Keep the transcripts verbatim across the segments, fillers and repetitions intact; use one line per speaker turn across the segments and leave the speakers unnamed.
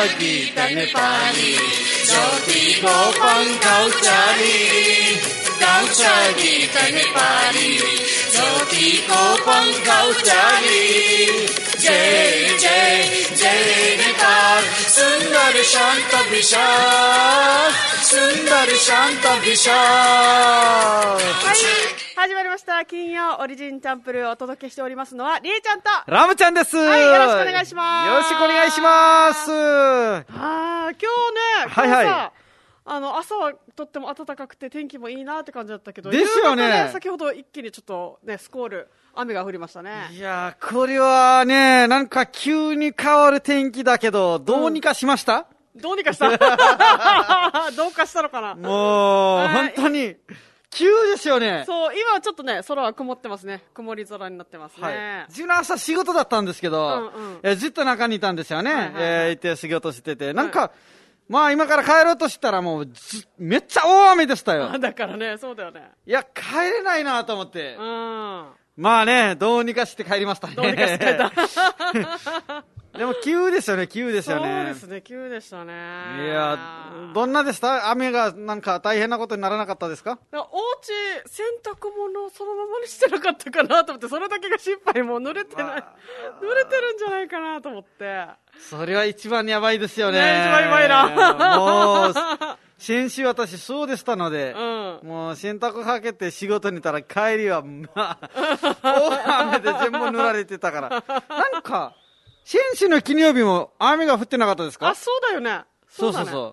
gita Nepali, Jyoti Gopal Gauchari, Gaucha gita Nepali, Jyoti Gopal Gauchari, Jai Jai Jai Nepal, Sundar Shanta Vishal, Sundar Shanta Vishal。
はい、始まりました。金曜オリジンチャンプルをお届けしておりますのはりえちゃんと
ラムちゃんです。
はい、よろしくお願いします。
よろしくお願いします。
ああ、今日ね、今日さ、
はいはい、
あの朝はとっても暖かくて天気もいいなって感じだったけど、
ですよね。
夕方ね、先ほど一気にちょっとねスコール雨が降りましたね。
いやー、これはね、なんか急に変わる天気だけど、どうにかしました？
うん、どうにかしたどうかしたのかな。
もう本当に急ですよね。
そう、今はちょっとね、空は曇ってますね。曇り空になってますね。はい、
自分の朝仕事だったんですけど、うんうん、えずっと中にいたんですよね。はいはいはい、えー、行って仕事してて、なんか、はい、まあ今から帰ろうとしたらもうめっちゃ大雨でしたよ。
だからね、そうだよね。
いや、帰れないなと思って。
うん。
まあね、どうにかして帰りましたね。
どうにかして帰った。
でも急ですよね、急ですよね。
そうですね、急でしたね。
いや、どんなでした？雨がなんか大変なことにならなかったですか？
お家洗濯物をそのままにしてなかったかなと思って、それだけが心配。もう濡れてない、まあ、濡れてるんじゃないかなと思って。
それは一番やばいですよね。
ね、一番やばいな。
もう先週私そうでしたので、
うん、
もう洗濯かけて仕事にいたら帰りはまあ大雨で全部濡られてたからなんか先週の金曜日も雨が降ってなかったですか？
あ、そうだよね。
そうそうそう。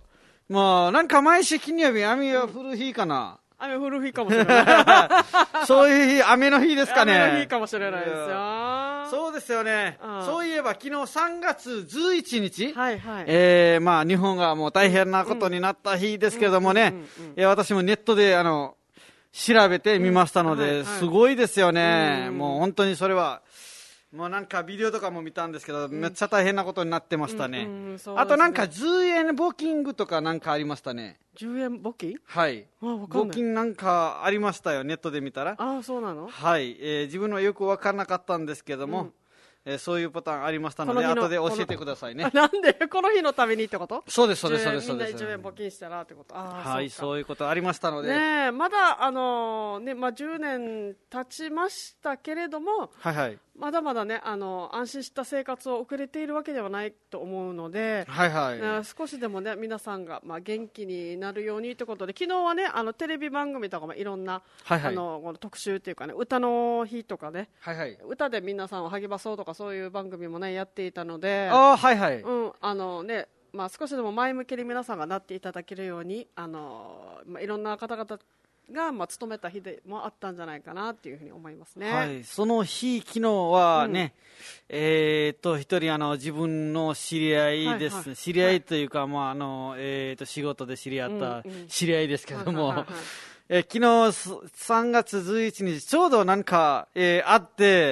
もうなんか毎週金曜日雨が降る日かな。
うん、雨降る日かもしれない
そういう日、雨の日ですかね。
雨の日かもしれないですよ。
そうですよね、うん、そういえば昨日さんがつじゅういちにち、
はいはい、
えー、まあ日本がもう大変なことになった日ですけどもね、私もネットであの調べてみましたので、うんはいはい、すごいですよね、うん、もう本当にそれはもうなんかビデオとかも見たんですけど、うん、めっちゃ大変なことになってましたね。うんうんうん、そうですね。あとなんかじゅうえん募金具とかなんかありましたね。
じゅうえん募金？
はい。募金なんかありましたよ、ネットで見たら。
ああ、そうなの？
はい、えー、自分はよく分からなかったんですけども、うん、えー、そういうパターンありましたので、の後で教えてくださいね。
なんでこの日のためにってこと？
そうです、そうです、そうです。
みんなじゅうえん募金したらってこと。あ
はい、そういうことありましたので。
ねえ、まだ、あのー、ね、まあ、じゅうねん経ちましたけれども、
はいはい。
まだまだね、あの安心した生活を送れているわけではないと思うので、
はいはい、
ね、少しでもね皆さんが、まあ、元気になるようにということで、昨日はねあのテレビ番組とかもいろんな、はいはい、あのこの特集というかね、歌の日とかね、
はいはい、
歌で皆さんを励まそうとかそういう番組もねやっていたので、
あ、はいはい、
うん、あのね、まあ、少しでも前向きに皆さんがなっていただけるように、あの、まあ、いろんな方々が、まあ、勤めた日でもあったんじゃないかなっていうふうに思いますね。
はい、その日、昨日はね、うん、えー、っと一人あの自分の知り合いです、はいはい、知り合いというか、はい、まああのえー、っと仕事で知り合った知り合いですけども、昨日さんがつじゅういちにちちょうどなんか、えー、会って、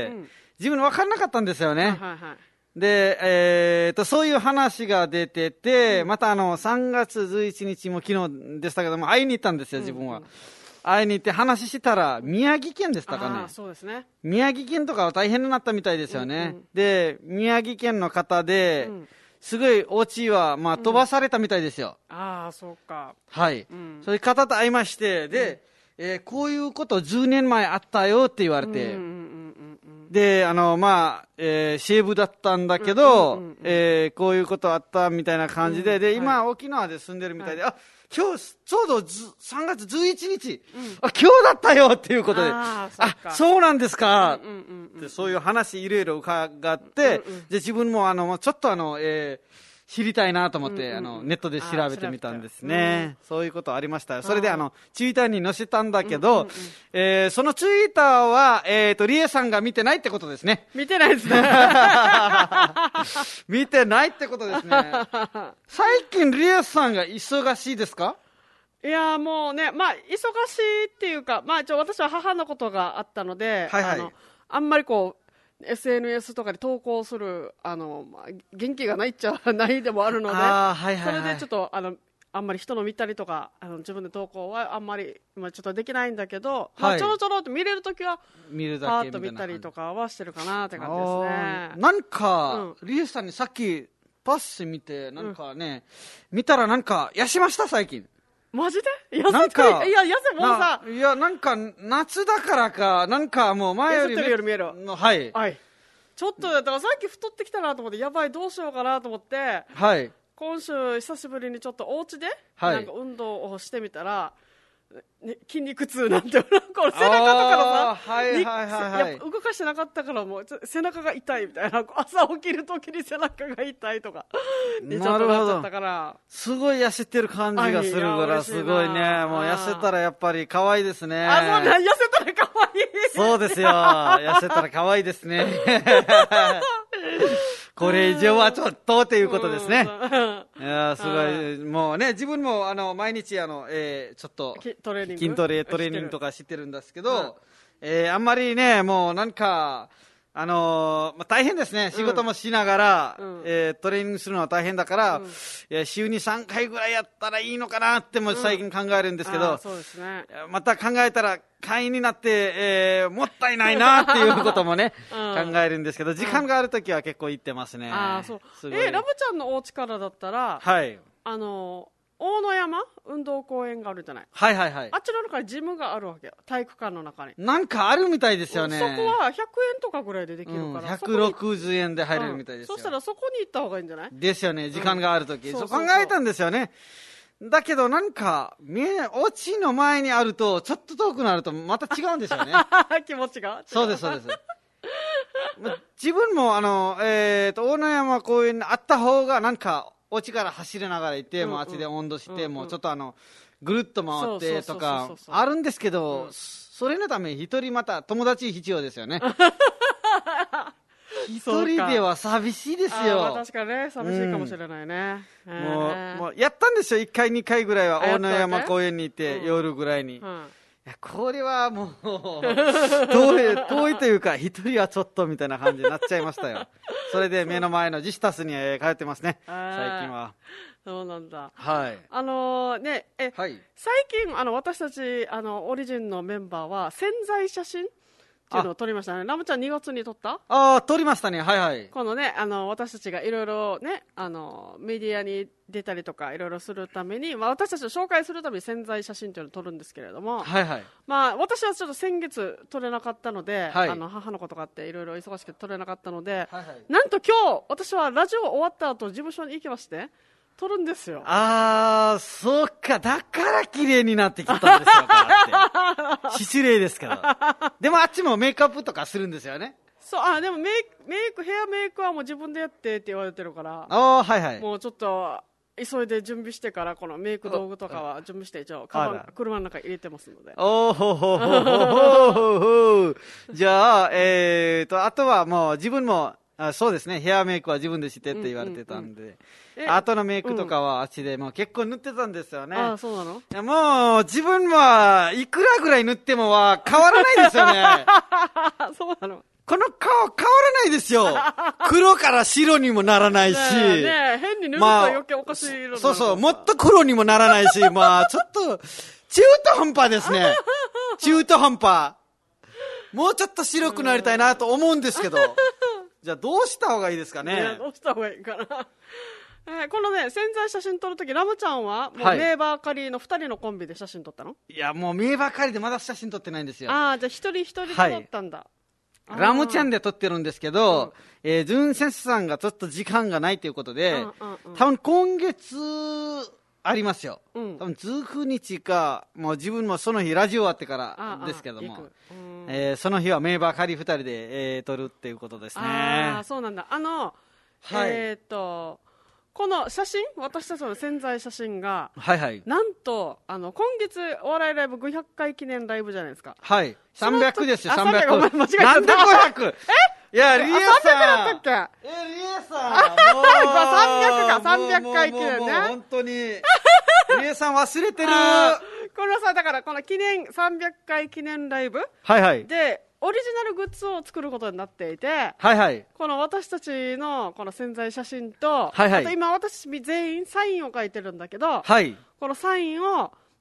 うん、自分分からなかったんですよね。はいはいはい、で、えー、とそういう話が出てて、うん、またあのさんがつじゅういちにちも昨日でしたけども会いに行ったんですよ、自分は。うんうん、会いに行って話したら宮城県でしたかね。
あ、そうですね。
宮城県とかは大変になったみたいですよね。うんうん、で、宮城県の方で、うん、すごいお家は、まあ、飛ばされたみたいですよ。
うん、ああ、そうか。
はい。うん、そういう方と会いまして、で、うん、えー、こういうことじゅうねんまえあったよって言われて、うんうんうんうん、で、あの、まあ、えー、シェーブだったんだけど、うんうんうん、えー、こういうことあったみたいな感じで、うん、で、今、はい、沖縄で住んでるみたいで、はい、あ、今日、ちょうどさんがつじゅういちにち、うん、あ、今日だったよっていうことで、あ、あ、そうなんですか、うんうんうんうん、でそういう話いろいろ伺って、うんうん、で自分もあのちょっとあの、えー、知りたいなと思って、うんうん、あのネットで調べてみたんですね。うん、そういうことありましたよ。それであのツイッターに載せたんだけど、うんうんうん、えー、そのツイッターは、えーと、リエさんが見てないってことですね。
見てないですね。
見てないってことですね。最近リエさんが忙しいですか？
いやもうね、まあ、忙しいっていうか、まあ、ちょ私は母のことがあったので、はいはい、あのあんまりこう エスエヌエス とかで投稿するあの、まあ、元気がないっちゃないでもあるので、
あ、はいはいはい、
それでちょっとあのあんまり人の見たりとかあの自分で投稿はあんまり、まあ、ちょっとできないんだけど、はい、まあ、ちょろちょろと見れるときは
見るだけ
パーッと見たりとかはしてるかなって感じですね。
なんか、うん、リエさんにさっきパッシ見て、なんかね、うん、見たらなんか、痩せました、最近。
マジで痩せてるいや、痩せもうさ。
いや、なんか、夏だからか、なんかもう前より。
痩せてるより見える。
はい。
はい。ちょっと、だからさっき太ってきたなと思って、やばい、どうしようかなと思って、
はい。
今週、久しぶりにちょっとお家で、はい、なんか運動をしてみたら、ね、筋肉痛なんて、この背中とかのさ、
はいはいはいはい、
動かしてなかったからもう背中が痛いみたいな、朝起きるときに背中が痛いとかにちょっとなっちゃったから、
すごい痩せてる感じがするから、すごいね。もう痩せたらやっぱり可愛いですね。
あ、そうね、痩せたら可愛い。
そうですよ。痩せたら可愛いですね。これ以上はちょっとということですね。いやすごい、もうね、自分もあの毎日あの、えー、ちょっと
トレーニング
筋トレトレーニングとかしてるんですけど、うん、えー、あんまりね、もうなんか、あのーまあ、大変ですね。仕事もしながら、うん、えー、トレーニングするのは大変だから、うん、えー、週にさんかいぐらいやったらいいのかなっても最近考えるんですけど、
うん、そうですね、
また考えたら会員になって、えー、もったいないなっていうこともね、うん、考えるんですけど、時間があるときは結構行ってますね。
ああ、そう。えー、ラブちゃんのお家からだったら、
はい。
あのー、大野山運動公園があるじゃない。
はいはいはい。
あっちの中にジムがあるわけよ。体育館の中に。
なんかあるみたいですよね。
そこはひゃくえんとかぐらいでできるから。うん、
ひゃくろくじゅうえんで入れるみたいですよ。
うん、そしたらそこに行った方がいいんじゃない？
ですよね。時間があるとき、うん。そう考えたんですよね。だけどなんか、お家の前にあると、ちょっと遠くなるとまた違うんですよね。
気持ちが。
そうですそうです。自分もあの、えーと、大野山公園にあった方がなんか、お家から走りながら行って、もうあっちで温度して、もうちょっとあの、ぐるっと回ってとか、あるんですけど、それのため一人また友達必要ですよね。一人では寂しいですよ。
まあ、確かね、寂しいかもしれないね。
うん、もう、もうやったんですよ。いっかい、にかいぐらいは大野山公園に行って、夜ぐらいに。うんうんいやこれはもう遠い、遠いというか一人はちょっとみたいな感じになっちゃいましたよ。それで目の前のジスタスに通ってますね、最近は。
そうなんだ。
はい。
あのー、ねえ、はい、最近あの私たちあのオリジンのメンバーは宣材写真っていうのを撮りましたね。ラムちゃんにがつに撮った？
ああ、撮りましたね。はいはい。
このね、あの私たちがいろいろね、あのメディアに出たりとかいろいろするために、まあ私たちを紹介するために宣材写真っていうのを撮るんですけれども、
はいはい。
まあ私はちょっと先月撮れなかったので、はい、あの母のことがあっていろいろ忙しくて撮れなかったので、はいはい、なんと今日私はラジオ終わった後事務所に行きまして。撮るんですよ。
ああ、そうか。だから綺麗になってきたんですよかって。失礼ですけど。でもあっちもメイクアップとかするんですよね。
そう、あ、でもメイク、メイク、ヘアメイクはもう自分でやってって言われてるから。
ああ、はいはい。
もうちょっと、急いで準備してから、このメイク道具とかは準備して一応、カバン、車の中に入れてますので。
おーほほほほほほじゃあ、えーと、あとはもう自分も、あそうですね、ヘアメイクは自分でしてって言われてたんで、うんうんうん、後のメイクとかはあっちでもう結構塗ってたんですよね。
ああ、そうなの？
いやもう自分はいくらぐらい塗ってもは変わらないですよね。
そうなの？
この顔変わらないですよ。黒から白にもならないし。
ねえ、変に塗ると余計おかしい色になる、まあ、
そうそう、もっと黒にもならないし、まあちょっと中途半端ですね。中途半端。もうちょっと白くなりたいなと思うんですけど。じゃあどうした方がいいですかね。
いやどうした方がいいかな。えー、このね、宣材写真撮るとき、ラムちゃんは、もう、メーバーカリーのふたりのコンビで写真撮ったの？
いや、もうメーバーカリーでまだ写真撮ってないんですよ。
ああ、じゃあ一人一人で撮ったんだ。
はい、ラムちゃんで撮ってるんですけど、うん、えー、ジュン先生さんがちょっと時間がないということで、うんうんうん、多分今月ありますよ。うん、多分じゅうくにちか、もう自分もその日ラジオ終わってからですけども、えー、その日はメーバーカリーふたりで、えー、撮るっていうことですね。
ああ、そうなんだ。あの、はい、えっ、ー、と、この写真、私たちの宣材写真が、
はいはい、
なんとあの今月お笑いライブごひゃっかい記念ライブじゃないですか。
はい、さんびゃくですよ。さんびゃく。
間違えた。
なんでごひゃく？え？いやリエさん。
さんびゃくだったっけ？
えリエさん。
さんびゃくかさんびゃっかい記念ね。もう
本当にリエさん忘れてる。
このさだからこの記念さんびゃっかい記念ライブ。
はいはい。
で。オリジナルグッズを作ることになっていて、
はいはい、
この私たちのこの宣材写真と、
はいはい、
あと今私全員サインを書いてるんだけど、
はい、
このサインを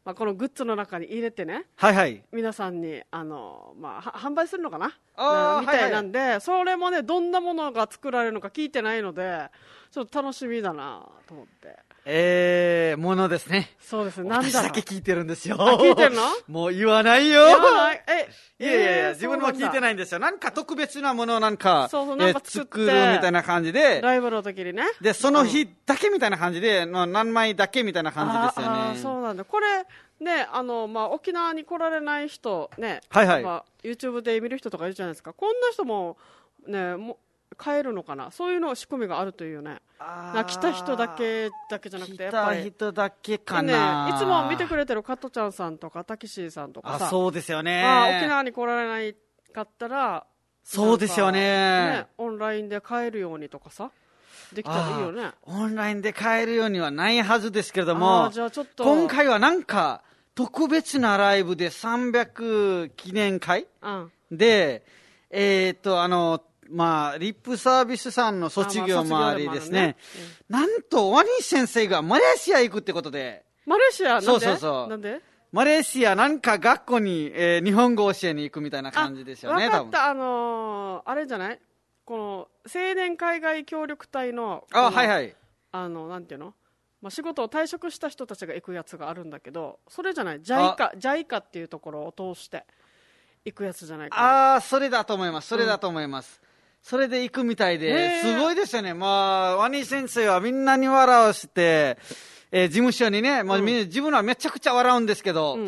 まあ、このグッズの中に入れてね、
はいはい、
皆さんにあの、まあ、販売するのかな
あ
みたいなんで、はいはい、それもねどんなものが作られるのか聞いてないのでちょっと楽しみだなと思って。
えー、ものですね。
そうですね。なんだろう。
私だけ聞いてるんですよ。
聞いてるの？
もう言わないよ。
言わない。え、
いやいやいや、自分も聞いてないんですよ。なんか特別なものをなんか、
そうそう、なんか
作るみたいな感じで。
ライブの時にね。
で、その日だけみたいな感じで、の何枚だけみたいな感じですよね。
ああ、そうなんだ。これ、ね、あの、まあ、沖縄に来られない人、ね。
はいはい。
まあ、YouTube で見る人とかいるじゃないですか。こんな人も、ね、も買えるのかな、そういうの仕組みがあるというね。あ来た人だけだけじゃなくて、やっぱり
来た人だけかな、
ね、いつも見てくれてる加トちゃんさんとかタキシーさんとかさ、
あそうですよね、
まあ、沖縄に来られないかったら
そうですよ ね,
ねオンラインで買えるようにとかさできたらいいよね。
オンラインで買えるようにはないはずですけれども、
じゃあちょっと
今回はなんか特別なライブでさんびゃく記念会、うん、でえー、っとあのまあ、リップサービスさんの卒業もありですね、ねうん、なんとワニ先生がマレーシア行くってことで。
マレーシアなんで？
そうそうそう。
なんで？
マレーシアなんか学校に、えー、日本語教えに行くみたいな感じですよね。
分かった、あのー、あれじゃない、この青年海外協力隊の
あはいはい
あのなんていうの、まあ、仕事を退職した人たちが行くやつがあるんだけど、それじゃない、ジャイカ、ジャイカっていうところを通して行くやつじゃないかな。
ああそれだと思います、それだと思います、うん、それで行くみたいで、すごいですよね。まあ、ワニ先生はみんなに笑わせて、えー、事務所にね、もう、うん、自分はめちゃくちゃ笑うんですけど、うんうんうん、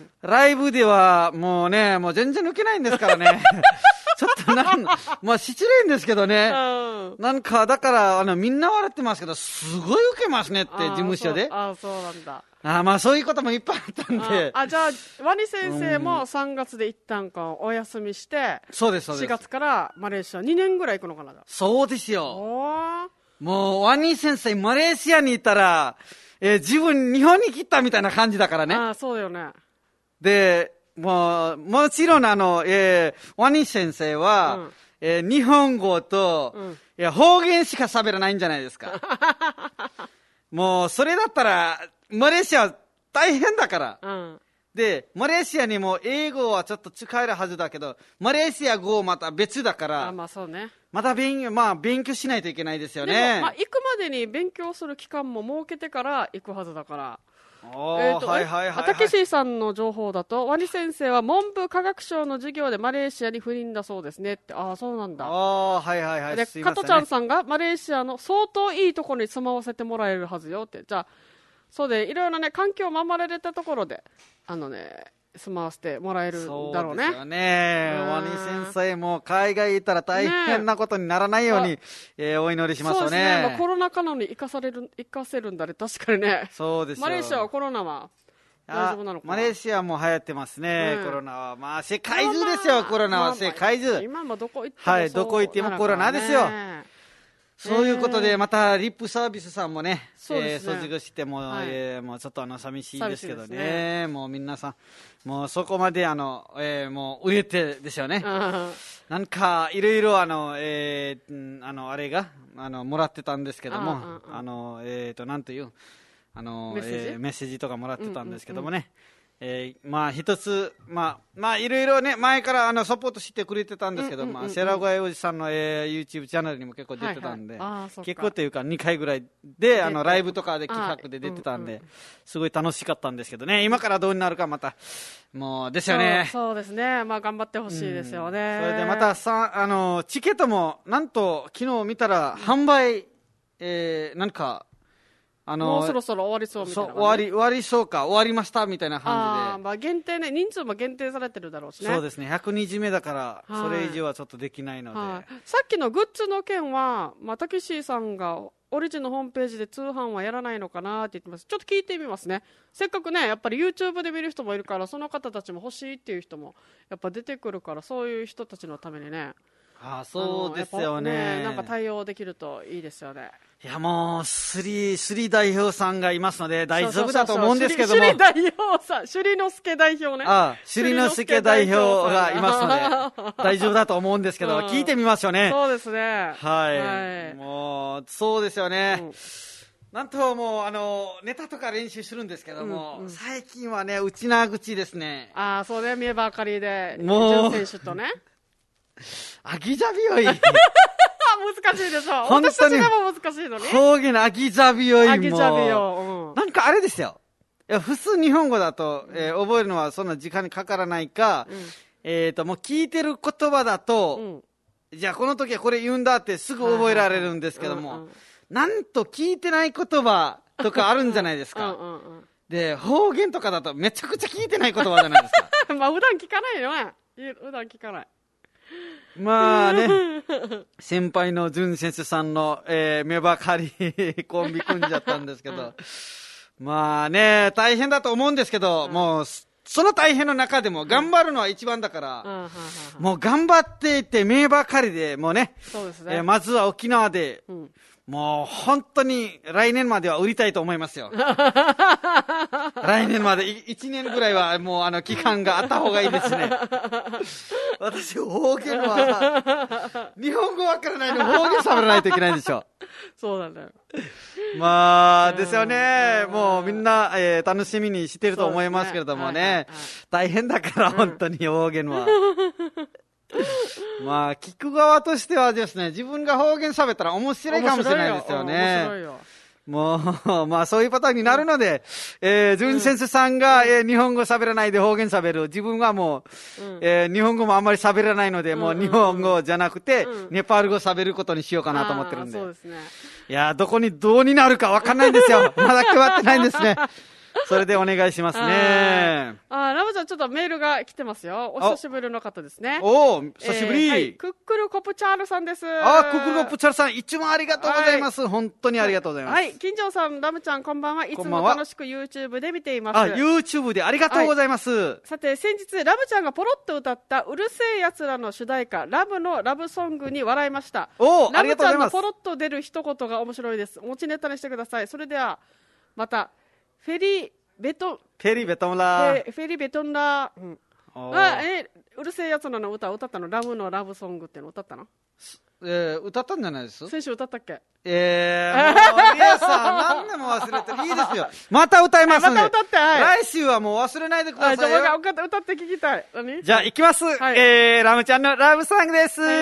ライブではもうね、もう全然抜けないんですからね。ちょっとなん、まあ失礼ですけどね。うん、なんか、だから、あの、みんな笑ってますけど、すごい受けますねって、事務所で。
ああ、そうなんだ。
あまあそういうこともいっぱいあったんで。
ああじゃあワニ先生もさんがつで一旦かお休みして、
そうですそうです、
しがつからマレーシアにねんぐらい行くのかな。
そうですよ。もうワニ先生マレーシアにいたら、えー、自分日本に来たみたいな感じだからね。
ああそうだよね。
でもうもちろんあの、えー、ワニ先生は、うんえー、日本語と、うん、いや方言しか喋らないんじゃないですか。もうそれだったらマレーシア大変だから、うん、でマレーシアにも英語はちょっと使えるはずだけど、マレーシア語また別だから、
あまあそうね、
また勉、まあ、勉強しないといけないですよね。
でも、まあ、行くまでに勉強する期間も設けてから行くはずだから。えーとはいはいはいはい、たけしさんの情報だとワニ先生は文部科学省の授業でマレーシアに赴任だそうですねって。ああそうなんだ。
あはいはいはい。
で加トちゃんさんがマレーシアの相当いいところに住まわせてもらえるはずよって。じゃあそうでいろいろね環境を守られたところであのね住まわせてもらえるんだろうね。
そうですよね。ワニ先生も海外行ったら大変なことにならないように、ねえー、お祈りしますよね。
そうですね、まあ、コロナ禍なのに生かされる生かせるんだね。確かにね。
そうですよ。
マレーシアはコロナは大丈夫なのかな。
マレーシアも流行ってますね、うん、コロナは。まあ世界中ですよ、まあ、コロナは世界中、まあまあ、
今もどこ行っても、
はい、どこ行ってもコロナですよ。そういうことでまたリップサービスさんもね、そうですね、えー、卒業しても、はいえー、もうちょっとあの寂しいですけど ね, ねもう皆さんもうそこまであの、えー、もう売れてですよね。なんかいろいろあの、えー、あのあれがあのもらってたんですけども、あのえっ、ー、となんというあのメッセージ、えー、メッセージとかもらってたんですけどもね、うんうんうんえー、まあ一つまあまあいろいろね前からあのサポートしてくれてたんですけど、うんうんうんうん、まあシェラゴエおじさんの、えー、YouTube チャンネルにも結構出てたんで、はいはい、結構っていうかにかいぐらいであのライブとかで企画で出てたんで、うんうん、すごい楽しかったんですけどね。今からどうになるかまたもうですよね。
そう、そうですね。まあ頑張ってほしいですよね、
うん、それでまたさあのチケットもなんと昨日見たら販売、えー、なんか
あのもうそろそろ終わりそうみたいな、ね、
そう終わり終わりそうか終わりましたみたいな感じで、
あ、まあ、限定ね、人数も限定されてるだろうしね。
そうですね、ひゃくにじめだからそれ以上はちょっとできないので、
はい、さっきのグッズの件は、まあ、たけしさんがオリジンのホームページで通販はやらないのかなって言ってます。ちょっと聞いてみますね。せっかくねやっぱり YouTube で見る人もいるから、その方たちも欲しいっていう人もやっぱ出てくるから、そういう人たちのためにね、
ああそうですよ ね,
ねなんか対応できるといいですよね。
いやもうスリスリ代表さんがいますので大丈夫だと思うんですけども、
首里代表さん、首里之助代表ね、
ああ首里之助代表がいますので大丈夫だと思うんですけど、うん、聞いてみましょうね。
そうですね、
はい、はい、もうそうですよね、うん、 なんともうあのネタとか練習するんですけども、うんうん、最近はね内縄口ですね。
ああそうね、見えばあかりでもう選手とね
アギザビオイ難
しいでしょ。私たちがも難しいのに
方言アギザビオイも
アギザビオ、
うん、なんかあれですよ、いや普通日本語だと、えー、覚えるのはそんな時間にかからないか、うん、えーともう聞いてる言葉だと、うん、じゃあこの時はこれ言うんだってすぐ覚えられるんですけども、うんうん、なんと聞いてない言葉とかあるんじゃないですかうんうん、うん、で方言とかだとめちゃくちゃ聞いてない言葉じゃないですか
まあ普段聞かないよね、普段聞かない。
まあね先輩の淳先生さんの、えー、目ばかりコンビ組んじゃったんですけど、うん、まあね大変だと思うんですけど、うん、もうその大変の中でも頑張るのは一番だから、うん、もう頑張っていって目ばかりでもうね、そうですね、えー、まずは沖縄で、うん、もう本当に来年までは売りたいと思いますよ来年までいちねんぐらいはもうあの期間があった方がいいですね私方言は日本語わからないのに方言喋らないといけないんでしょ
そうなんだよ
まあですよね、もうみんな、えー、楽しみにしてると思いますけれどもね、ね、はいはいはい、大変だから本当に方言はまあ聞く側としてはですね、自分が方言喋ったら面白いかもしれないですよね。面白いよ。もうまあそういうパターンになるので、えー、淳先生さんが、えー、日本語喋らないで方言喋る、自分はもう、うん、えー、日本語もあんまり喋らないので、うんうんうん、もう日本語じゃなくて、うん、ネパール語喋ることにしようかなと思ってるんで。そうですね。いやどこにどうになるかわかんないんですよ。まだ決まってないんですね。それでお願いしますね。
ああ、ラムちゃんちょっとメールが来てますよ。お久しぶりの方ですね。
おお、久しぶり、えーはい。
クックルコプチャールさんです。
ああ、クックルコプチャールさん、一番ありがとうございます。はい、本当にありがとうございます。
はい、金城さん、ラムちゃん、こんばんは。いつも楽しく YouTube で見ています。
あ、YouTube でありがとうございます。はい、
さて、先日、ラムちゃんがポロッと歌ったうるせえやつらの主題歌、ラブのラブソングに笑いました。
おお、ありがとうございます。ラムちゃんの
ポロッと出る一言が面白いです。持ちネタにしてください。それでは、また、フェリー、ベト
フェリーベトンラー
フェリーベトンラー、うん、あえうるせえやつらの歌を歌ったの、ラブのラブソングっていうの歌ったの、
えー、歌ったんじゃないです。
先週歌ったっけ。
えー、もうリエさん何でも忘れてる。いいですよ、また歌いますんで、
また歌って、はい、
来週はもう忘れないでくださいよ。
じゃあ歌って聞きたい。何
じゃあ行きます、はい、えー、ラムちゃんのラブソングです、はい、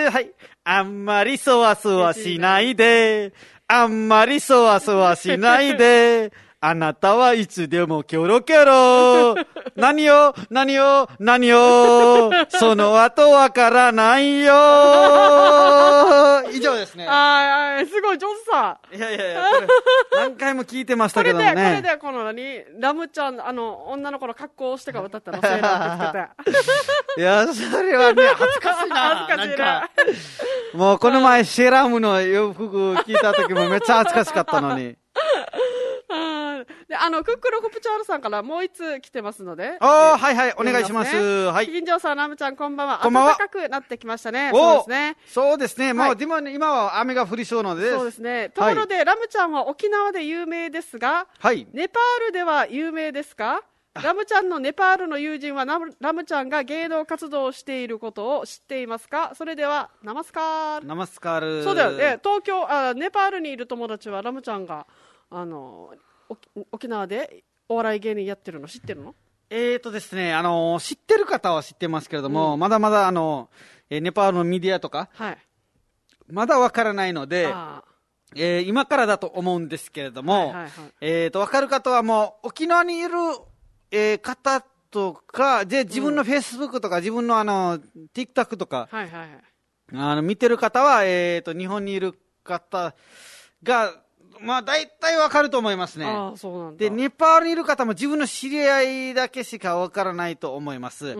はい、あんまりそわそわしないで、あんまりそわそわしないであなたはいつでもキョロキョロ何よ何よ何よその後わからないよ以上ですね。
ああ、すごい上手さ。
いやいやいや、これ何回も聞いてましたけどもね。
これで、これでこの何ラムちゃん、あの女の子の格好をしてから歌ったの、セーラー服着てて。
いや、それはね、恥ずかしいな。
恥ずかしいな。なんか
もうこの前シェラムの洋服聞いた時もめっちゃ恥ずかしかったのに。
で、あのクックルコプチャールさんからもう一つ来てますので、
ああ、はいはい、お願いします。はい。
金城さん、ラムちゃん、こんばんは。
こんばんは。
暖かくなってきましたね。そうですね。
そうですね。もうでも今は雨が降りそうなので。
そうですね。ところで、ラムちゃんは沖縄で有名ですが、はい。ネパールでは有名ですか？ラムちゃんのネパールの友人はラムちゃんが芸能活動をしていることを知っていますか？それではナマスカール。
ナマスカール。
そうだよね。東京あネパールにいる友達はラムちゃんがあの沖縄でお笑い芸人やってるの知ってるの？
えーとですね、あの知ってる方は知ってますけれども、うん、まだまだあのネパールのメディアとか、はい、まだわからないので、えー、今からだと思うんですけれども、はいはいはい、えーとわかる方はもう沖縄にいるえー、方とかで自分のフェイスブックとか、うん、自分のあの TikTok とか、はいはいはい、あの見てる方は、えー、と日本にいる方がまあ大体わかると思いますね。
あ、そうなんだ。
でネパールにいる方も自分の知り合いだけしかわからないと思います。うんうん、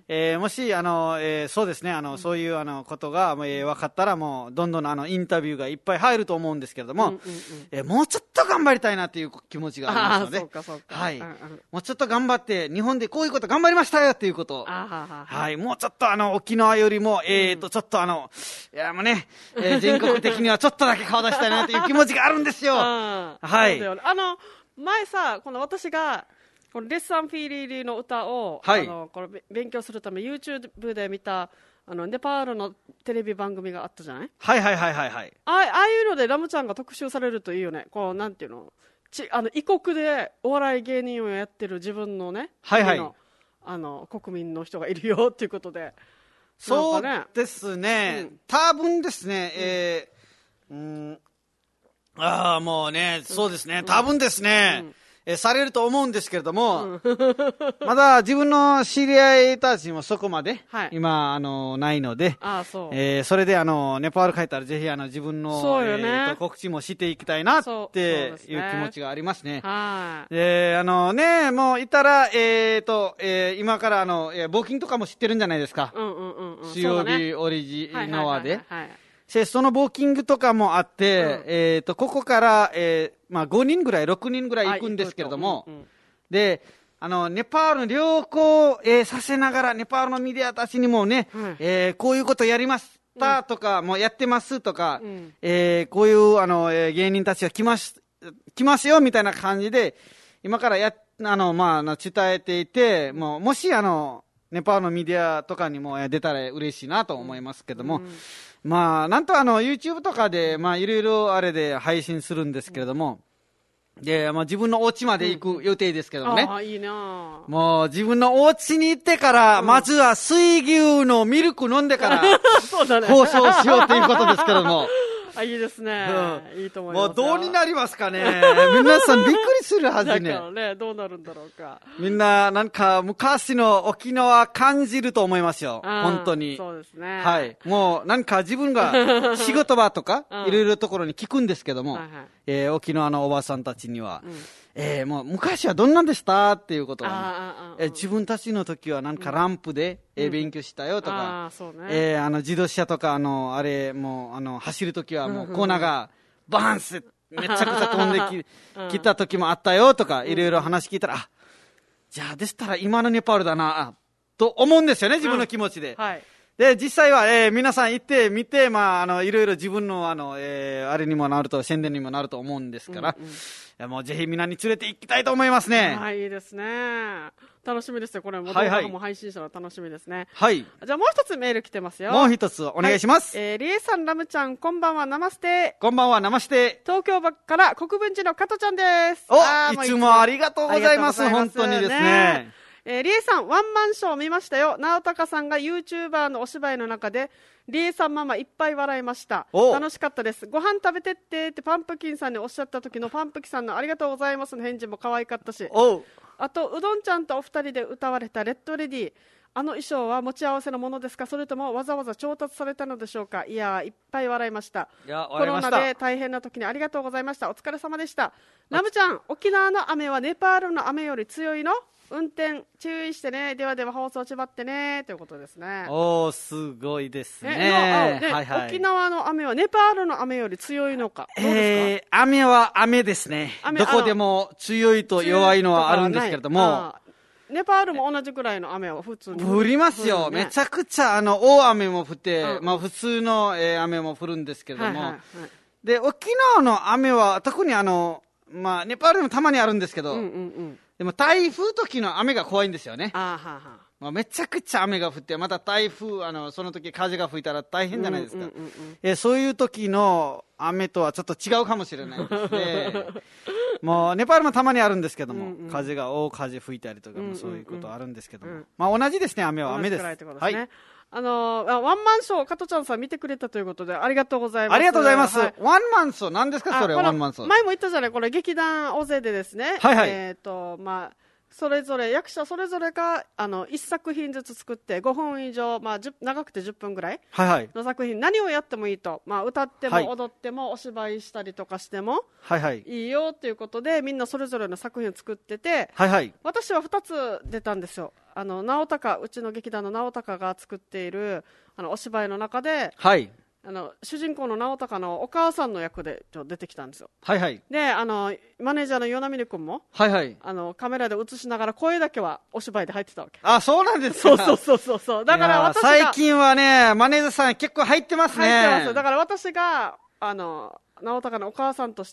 えー、もしあの、えー、そうですね、あの、うん、そういうあのことが、えー、分かったらもうどんどんあのインタビューがいっぱい入ると思うんですけれども、うんうんうん、えー、もうちょっと頑張りたいなという気持ちがありますので、
そうかそうか、
はい、うんうん、もうちょっと頑張って日本でこういうこと頑張りましたよということを、あはははい、もうちょっとあの沖縄よりも、えー、とちょっとあのいやもうね、えー、全国的にはちょっとだけ顔出したいなという気持ちがあるんですよ。はい、
あの前さ、この私がこのレッサンフィーリーリーの歌を、はい、あのこれ勉強するため YouTube で見たあのネパールのテレビ番組があったじゃない。
はいはいはいはいはい。
あああいうのでラムちゃんが特集されるといいよね。こうなんていうの、ちあの異国でお笑い芸人をやってる自分のね、
はいはい、
のあの国民の人がいるよっていうことで。
そうですね、うん、多分ですね、えー、うん、ああもうね、そうですね、うん、多分ですね、うんえされると思うんですけれども、うん、まだ自分の知り合いたちもそこまで、はい、今あのないので、
あそう、
えー、それであのネパール帰ったらぜひあの自分の、
そうよね、え
ー、と告知もしていきたいなっていう気持ちがありますね。
はい。
であのねもういたらえっ、ー、と、えー、今からあの、えー、募金とかも知ってるんじゃないですか。
うんうんうんうん、
水曜日オリジナワで。
はいはいはいはい、
そのボーキングとかもあって、うん、えー、とここから、えーまあ、ごにんぐらいろくにんぐらい行くんですけれども、うんうん、であのネパールの旅行、えー、させながらネパールのメディアたちにもね、うんえー、こういうことやりましたとか、うん、もうやってますとか、うんえー、こういうあの、えー、芸人たちが来ます来ますよみたいな感じで今からやあの、まあ、伝えていて、もうもしあのネパールのメディアとかにも出たら嬉しいなと思いますけども、うんうんまあ、なんとあの YouTube とかでまあいろいろあれで配信するんですけれども、でまあ、自分のお家まで行く予定ですけどね、
うん、あいいな
もう自分のお家に行ってから、うん、まずは水牛のミルク飲んでから
そうだね、
放送しようということですけども
あいいですね、うん、いいと思います。
もうどうになりますかね皆さんびっくりするはずね。
だからね、どうなるんだろうか。
みんななんか昔の沖縄感じると思いますよ、本当に。
そうですね、
はい、もうなんか自分が仕事場とかいろいろところに聞くんですけども、はいはいえー、沖縄のおばさんたちには、うんえー、もう昔はどんなんでしたっていうことを、ねえー、自分たちの時はなんかランプで、うんえー、勉強したよとか、
あそうね
えー、あの自動車とかあのあれもうあの走る時はもうコーナーがバーンスめちゃくちゃ飛んでき、うん、来た時もあったよとかいろいろ話聞いたら、あじゃあでしたら今のネパールだなと思うんですよね、自分の気持ちで、
うんはい
で実際は、えー、皆さん行ってみて、まあ、あのいろいろ自分の、あの、えー、あれにもなると宣伝にもなると思うんですから、うんうん、いやもうぜひ皆に連れて行きたいと思いますね。
はい、いいですね。楽しみですよ。これも動画も配信したら楽しみですね。
はい。
じゃあもう一つメール来てますよ。
もう一つお願いします。
はい、えー、リエさん、ラムちゃん、こんばんは、ナマステ。
こんばんは、ナマステ。
東京から国分寺の加トちゃんです。
お、いつもありがとうございます。本当にですね。ね
えー、リエさん、ワンマンショーを見ましたよ。直高さんが YouTuber のお芝居の中で、リエさんママいっぱい笑いました。楽しかったです。ご飯食べてってってパンプキンさんにおっしゃった時のパンプキンさんのありがとうございますの返事も可愛かったし、あとうどんちゃんとお二人で歌われたレッドレディ、あの衣装は持ち合わせのものですか、それともわざわざ調達されたのでしょうか。いやーいっぱい笑いました。
いや
コロナで大変な時にありがとうございました。お疲れ様でした。ラムちゃん、沖縄の雨はネパールの雨より強いの？運転注意してね。ではでは放送ちばってねということですね。
おーすごいですね。
ねはいはい、沖縄の雨はネパールの雨より強いのか。どうですか？
えー、雨は雨ですね。どこでも強いと弱いのはあるんですけれども、
ネパールも同じくらいの雨は普通に
降りますよ、ね、めちゃくちゃあの大雨も降って、うんまあ、普通の、えー、雨も降るんですけれども、はいはいはい、で沖縄の雨は特にあの、まあ、ネパールでもたまにあるんですけど、うんうんうんでも台風時の雨が怖いんですよね。
あはは
まあ、めちゃくちゃ雨が降ってまた台風あのその時風が吹いたら大変じゃないですか、うんうんうんうん、えそういう時の雨とはちょっと違うかもしれないですねもうネパールもたまにあるんですけども、うんうん、風が大風吹いたりとかもそういうことあるんですけども、うんうんうん、まあ、同じですね。雨は雨です。
同じくらいってことですね、はいあのー、ワンマンショー加トちゃんさん見てくれたということでありがとうございます。
ありがとうございます、はい、ワンマンショー何ですかそれ。ワンマンショー
前も言ったじゃない、これ劇団大勢でですね、
はいはい、
えーとまあそれぞれ役者それぞれがあのいっさく品ずつ作ってごふん以上、まあ、長くてじゅっぷんぐらいの作品、はいはい、何をやってもいいと、まあ、歌っても踊ってもお芝居したりとかしてもいいよということでみんなそれぞれの作品を作ってて、
はいはい、
私はふたつ出たんですよ。あの直高うちの劇団の直高が作っているあのお芝居の中で、
はい
あの主人公の直高のお母さんの役でちょ出てきたんですよ。
はいはい。
であのマネージャーの与那嶺君も、
はいはい、
あのカメラで映しながら声だけはお芝居で入ってたわけ。
あ、そうなんですか。
そうそうそうそう。だから私が
最近はねマネージャーさん結構入ってますね。
入ってます。だから私があの直高のお母さんとして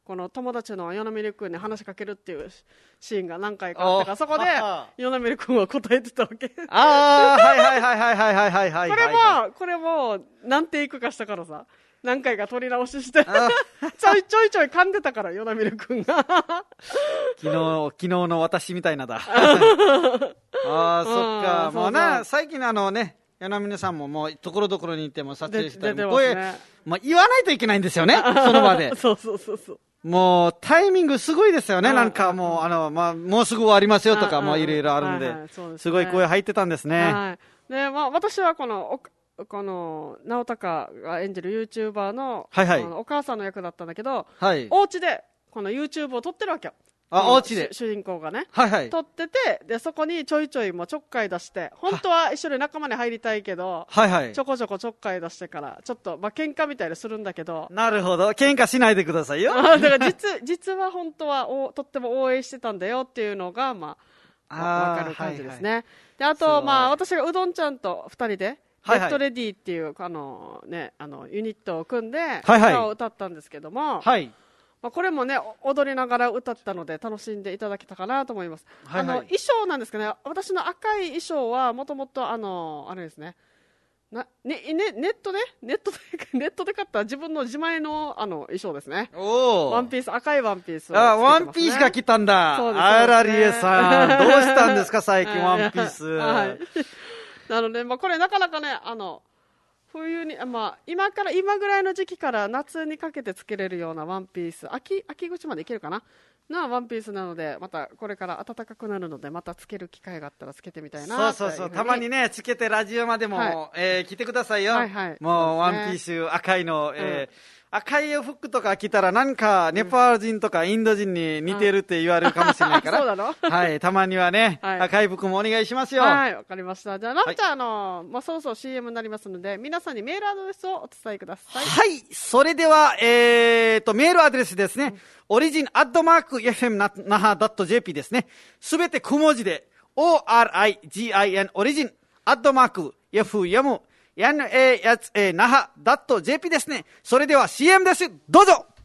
この友達の与那嶺君に話しかけるっていうシーンが何回かあったから、そこで与那嶺君は答えてたわけ。
ああ、はいはいはいはいはいはいはいはい。
これも、これも、何テイクかしたからさ、何回か撮り直しして、ちょいちょいちょい噛んでたから、与那嶺君が。
昨日、昨日の私みたいなだ。ああ、そっか。もうな、最近あのね、与那嶺さんももう、ところどころに行っても撮影したり、声、まあ、言わないといけないんですよね、その場で。
そうそうそうそう。
もう、タイミングすごいですよね。なんかもう、あの、まあ、もうすぐ終わりますよとか、もういろいろあるんで、すごい声入ってたんですね。
はい。で、まあ、私はこの、この、直隆が演じる YouTuber の、はいはい、お母さんの役だったんだけど、はい、お家で、この YouTube を撮ってるわけよ。
あ、お家で
主人公がね、
はいはい、
撮ってて、でそこにちょいちょいもちょっかい出して、本当は一緒に仲間に入りたいけど、
はいはい、
ちょこちょこちょっかい出してからちょっとまあ喧嘩みたいにするんだけど。
なるほど、喧嘩しないでくださいよ。
だから実実は本当はおとっても応援してたんだよっていうのがまあ分かる感じですね。はいはい、であとまあ私がうどんちゃんとふたりでレッドレディっていう、あのね、あのユニットを組んで歌を歌ったんですけども、はい、まあ、これもね踊りながら歌ったので楽しんでいただけたかなと思います。はいはい、あの衣装なんですけどね、私の赤い衣装はもともとあのあれですね、なねねネットでネットでネットで買った自分の自前のあの衣装ですね。おワンピース、赤いワンピースを、ね、
あワンピースが来たんだ。そうです、あらりえさんどうしたんですか最近ワンピース。はい、
なので、まあ、これなかなかねあの冬に、まあ、今から今ぐらいの時期から夏にかけてつけれるようなワンピース、秋秋口までいけるかななワンピースなので、またこれから暖かくなるのでまたつける機会があったらつけてみたいな。
そうそうそう、たまにねつけてラジオまでも、はい、えー、来てくださいよ。はいはい、もう、ね、ワンピース赤いの、えーうん赤い服とか着たらなんかネパール人とかインド人に似てるって言われるかもしれないから、
そうなの
はい、たまにはね、はい、赤い服もお願いしますよ。
はい、わかりました。じゃあなっちゃん、はい、あのまあ、そろそろ シーエム になりますので皆さんにメールアドレスをお伝えください。
はい、それでは、えー、とメールアドレスですね、うん、オリジンアットマーク エフエム 那覇 .jp ですね。すべて小文字で オーアールアイジーアイエヌ オリジンアットマーク エフエムナハ .jp ですね。それでは シーエム です。どうぞ。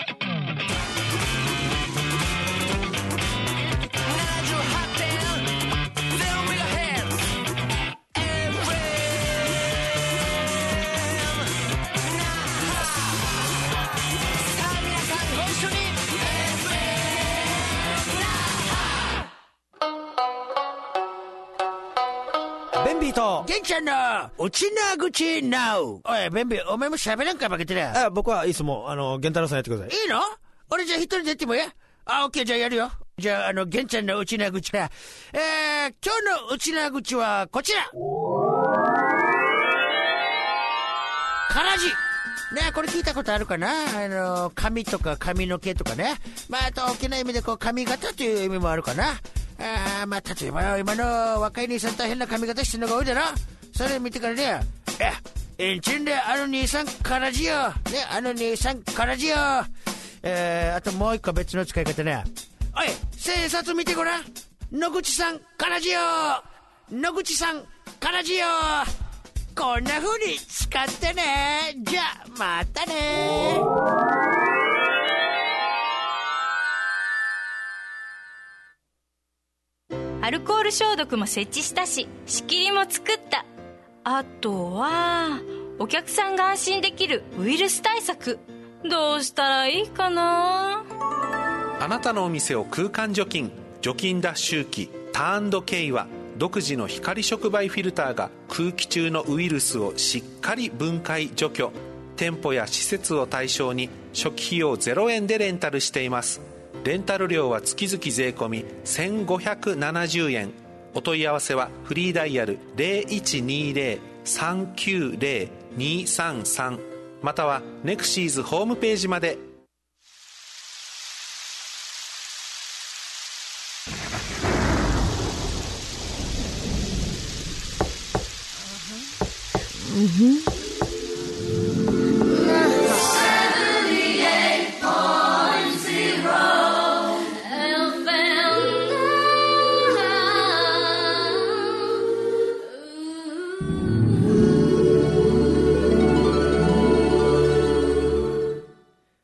ベンビーとゲンちゃんのうちなぐちなう。おいベンビー、お前も喋らんか負けてる。あ、僕はいいっす。もうあのゲンタロウさんやってください。いいの？俺じゃあ一人でやってもや。あ、オッケー、じゃあやるよ。じゃああのゲンちゃんのうちなぐちな、えー、今日のうちなぐちはこちら。からじね、これ聞いたことあるかな。あの髪とか髪の毛とかね、まああと大きな意味でこう髪型という意味もあるかな。あまあ例えば今の若い兄さん大変な髪型してるのが多いだろ。それ見てからね、ええんちんであの兄さんからじよね、あの兄さんからじよ。えー、あともう一個別の使い方ね。おい千円札見てごらん。野口さんからじよ、野口さんからじよ。こんな風に使ってね。じゃあまたね。
アルコール消毒も設置したし仕切りも作った。あとはお客さんが安心できるウイルス対策どうしたらいいかな。
あなたのお店を空間除菌除菌脱臭機ターンケイは独自の光触媒フィルターが空気中のウイルスをしっかり分解除去。店舗や施設を対象に初期費用ゼロえんでレンタルしています。レンタル料は月々税込みせんごひゃくななじゅうえん。お問い合わせはフリーダイヤル ゼロいちにゼロ さんきゅうゼロ にさんさん またはネクシーズホームページまで。
ま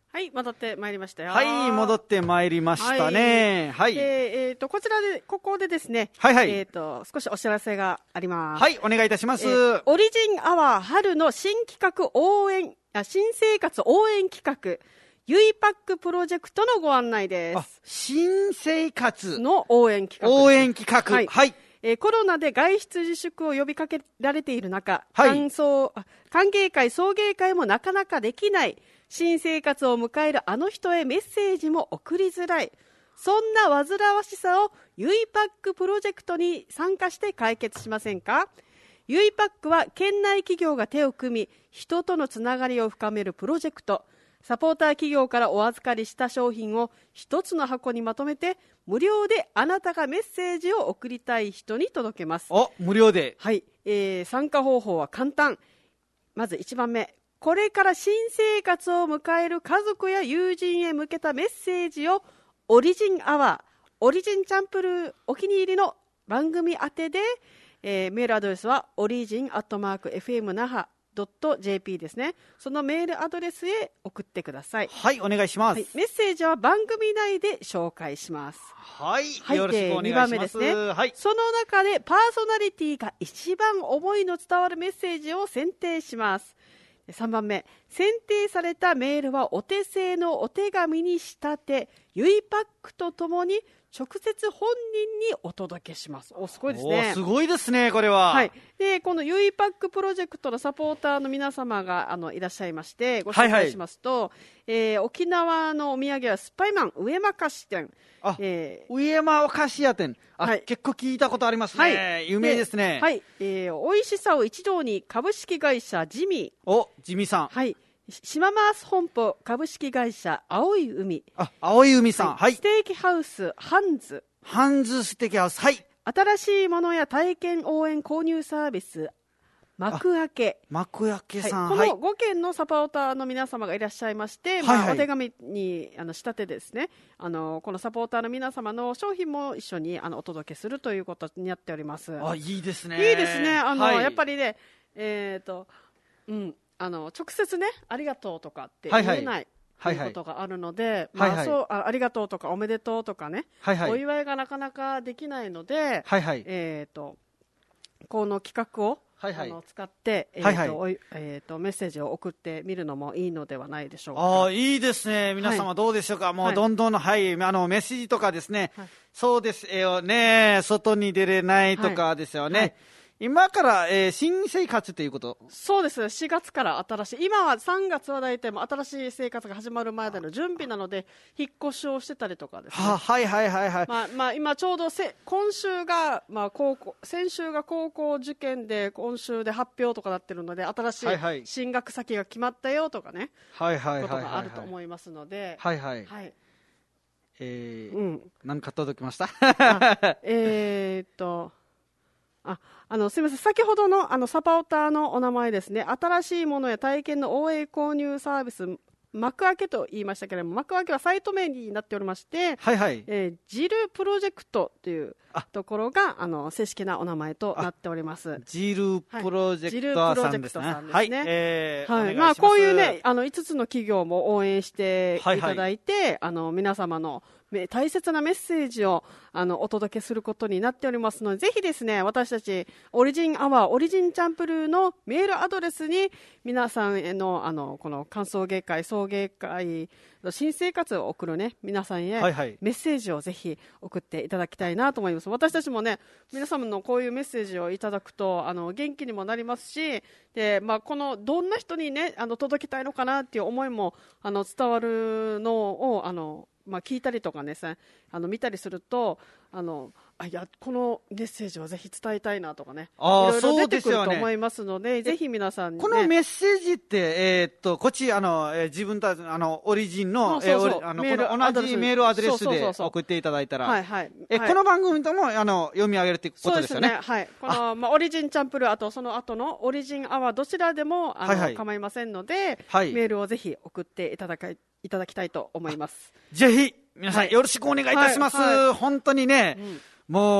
戻ってまいりましたよ。
はい、戻ってまいりましたね。はい。はい、
えー、と、こちらで、ここでですね、
はいはい。
えーと、少しお知らせがあります。
はい、お願いいたします。え
ー、オリジンアワー春の新企画応援、あ新生活応援企画、ゆいパックプロジェクトのご案内です。
新生活
の応援企画。
応援企画。はい。はい、
えー、コロナで外出自粛を呼びかけられている中、はい、歓送歓迎会、送迎会もなかなかできない、新生活を迎えるあの人へメッセージも送りづらい、そんな煩わしさをゆいパックプロジェクトに参加して解決しませんか。ゆいパックは県内企業が手を組み、人とのつながりを深めるプロジェクト。サポーター企業からお預かりした商品を一つの箱にまとめて、無料であなたがメッセージを送りたい人に届けます。
お、無料で。
はい、えー、参加方法は簡単。まずいちばんめ、これから新生活を迎える家族や友人へ向けたメッセージをオリジンアワー、オリジンチャンプルーお気に入りの番組宛てで、えー、メールアドレスはオリジンアットマーク エフエムナハドットジェーピー ですね。そのメールアドレスへ送ってください。
はい、お願いします。はい、
メッセージは番組内で紹介します。
はい、はい、よろしくお願いします。にばんめですね。
はい、その中でパーソナリティが一番思いの伝わるメッセージを選定します。さんばんめ、選定されたメールはお手製のお手紙に仕立て、ゆいパックとともに直接本人にお届けします。お、すごいですね。
お、すごいですね、これは。
はい。で、このゆいパックプロジェクトのサポーターの皆様があのいらっしゃいまして、ご紹介しますと、はいはい、えー、沖縄のお土産はスパイマン上間菓子店。
あ、えー、上間お菓子屋店。あ、はい、結構聞いたことありますね。はい、有名ですね。
はい。えー、美味しさを一堂に株式会社ジミー。
お、ジミさん。
はい。島マース本舗株式会社青い海。
あ、青い海さん。はい。はい、
ステーキハウスハンズ。
ハンズステーキハウス。はい。
新しいものや体験応援購入サービス幕開け。
幕開けさん。
はい、このごけんのサポーターの皆様がいらっしゃいまして、はいはい、まあ、お手紙にあの仕立てですね、あのこのサポーターの皆様の商品も一緒にあのお届けするということになっております。
あ、いいですね。
いいですね。あの、はい、やっぱりね、えっと、うん、あの直接ね、ありがとうとかって言えない。はいはいということがあるので、はいはい、まあ、そう あ, ありがとうとかおめでとうとかね、はいはい、お祝いがなかなかできないので、はいはい、えー、とこの企画を、はいはい、あの使って、えーとはいはいえー、とメッセージを送ってみるのもいいのではないでしょうか。
あ、いいですね。皆様どうでしょうか。はい、もうどんどん、はい、あのメッセージとかですね、はい、そうですよね、外に出れないとかですよね。はいはい、今から、えー、新生活ということ。
そうです。しがつから新しい、今はさんがつは大体も新しい生活が始まる前での準備なので引っ越しをしてたりとかですね。
は、はいはいはいはい。
まあまあ、今ちょうどせ今週が、まあ、高校先週が高校受験で今週で発表とかなってるので、新しい進学先が決まったよとかね、はいはいことがあると思いますので、
はいはい、はい、えーうん、何か届きました？
えーっとああのすみません、先ほど の, あのサポーターのお名前ですね、新しいものや体験の応援購入サービス幕開けと言いましたけれども、幕開けはサイト名になっておりまして、はいはいえー、ジルプロジェクトというところがあの正式なお名前となっております。
ジルプロジェクトさんですね。はい、
えーはいまあ、こういうね、あのいつつの企業も応援していただいて、はいはい、あの皆様の大切なメッセージをあのお届けすることになっておりますので、ぜひですね、私たちオリジンアワーオリジンチャンプルーのメールアドレスに皆さんへのあのこの歓送迎会送迎会の新生活を送るね皆さんへメッセージをぜひ送っていただきたいなと思います。私たちもね、皆様のこういうメッセージをいただくとあの元気にもなりますし、で、まあ、このどんな人にねあの届けたいのかなっていう思いもあの伝わるのをあのまあ、聞いたりとかね、あの見たりすると、あのあいやこのメッセージをぜひ伝えたいなとかね、あいろいろ出てくると思いますので、ぜひ皆さんに、ね、
このメッセージって、えー、っとこっちあの、えー、自分たちあのオリジンの同じメールアドレスで送っていただいたら、はいはいえーはい、この番組ともあの読み上げるってことですよね。
そうですね、はい、このまあ、オリジンチャンプルー、あとその後のオリジンアワーどちらでもあの、はいはい、構いませんので、はい、メールをぜひ送っていただきいただきたいと思います。
ぜひ皆さんよろしくお願いいたします。はいはい、本当にね、うん、もう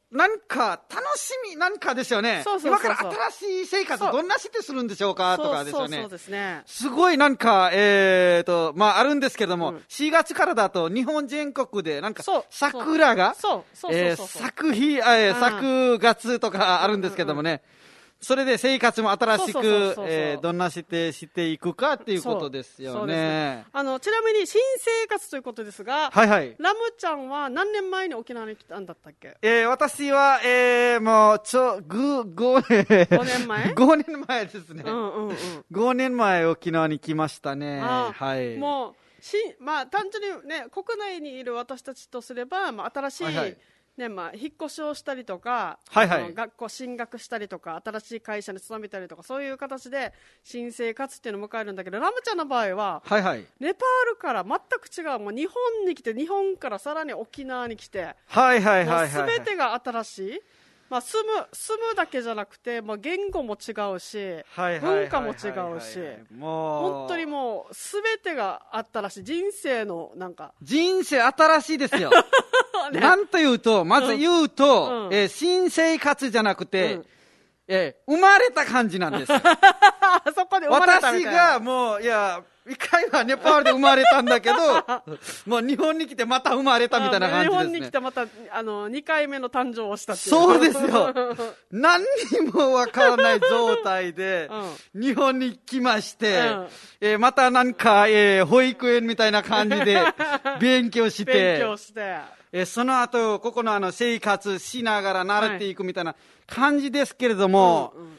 なんか楽しみなんかですよね。
そうそうそうそう、
今から新しい生活どんなしてするんでしょうかとかですよね。
そうそうですね。
すごいなんか、えーと、まああるんですけども、うん、しがつからだと日本全国でなんか桜が、咲く日、えー、咲く月とかあるんですけどもね。うんうんうん、それで生活も新しくどんなしてしていくかっていうことですよね。
あのちなみに新生活ということですが、
はいはい、
ラムちゃんは何年前に沖縄に来たんだったっけ？
えー、私は、えー、もうちょぐごねんまえごねんまえですね、うんうんうん、ごねんまえ沖縄に来ましたね。はい、
もうし、まあ、単純に、ね、国内にいる私たちとすれば、まあ、新しい、はいはい、ね、まあ、引っ越しをしたりとか、はいはい、あの学校進学したりとか新しい会社に勤めたりとかそういう形で新生活っていうのを迎えるんだけど、ラムちゃんの場合は、はいはい、ネパールから全く違う、もう日本に来て日本からさらに沖縄に来て、はいはいはいはい、全てが新しい、まあ、住む、住むだけじゃなくて、まあ、言語も違うし、文化も違うし、本当にもう全てが新しい、人生のなんか
人生新しいですよね、なんというと、まず言うと、うん、えー、新生活じゃなくて、うん、えー、生まれた感じなんです
そこで生まれたみたいな。
私がもう、いや、一回はネパールで生まれたんだけどもう日本に来てまた生まれたみたいな感じですね。
日本に来てまたあのにかいめの誕生をしたっていう。
そうですよ何にもわからない状態で日本に来まして、うん、えー、またなんか、えー、保育園みたいな感じで勉強して
勉強して
えー、その後ここのあの生活しながら慣れていくみたいな感じですけれども、はい、うんうん、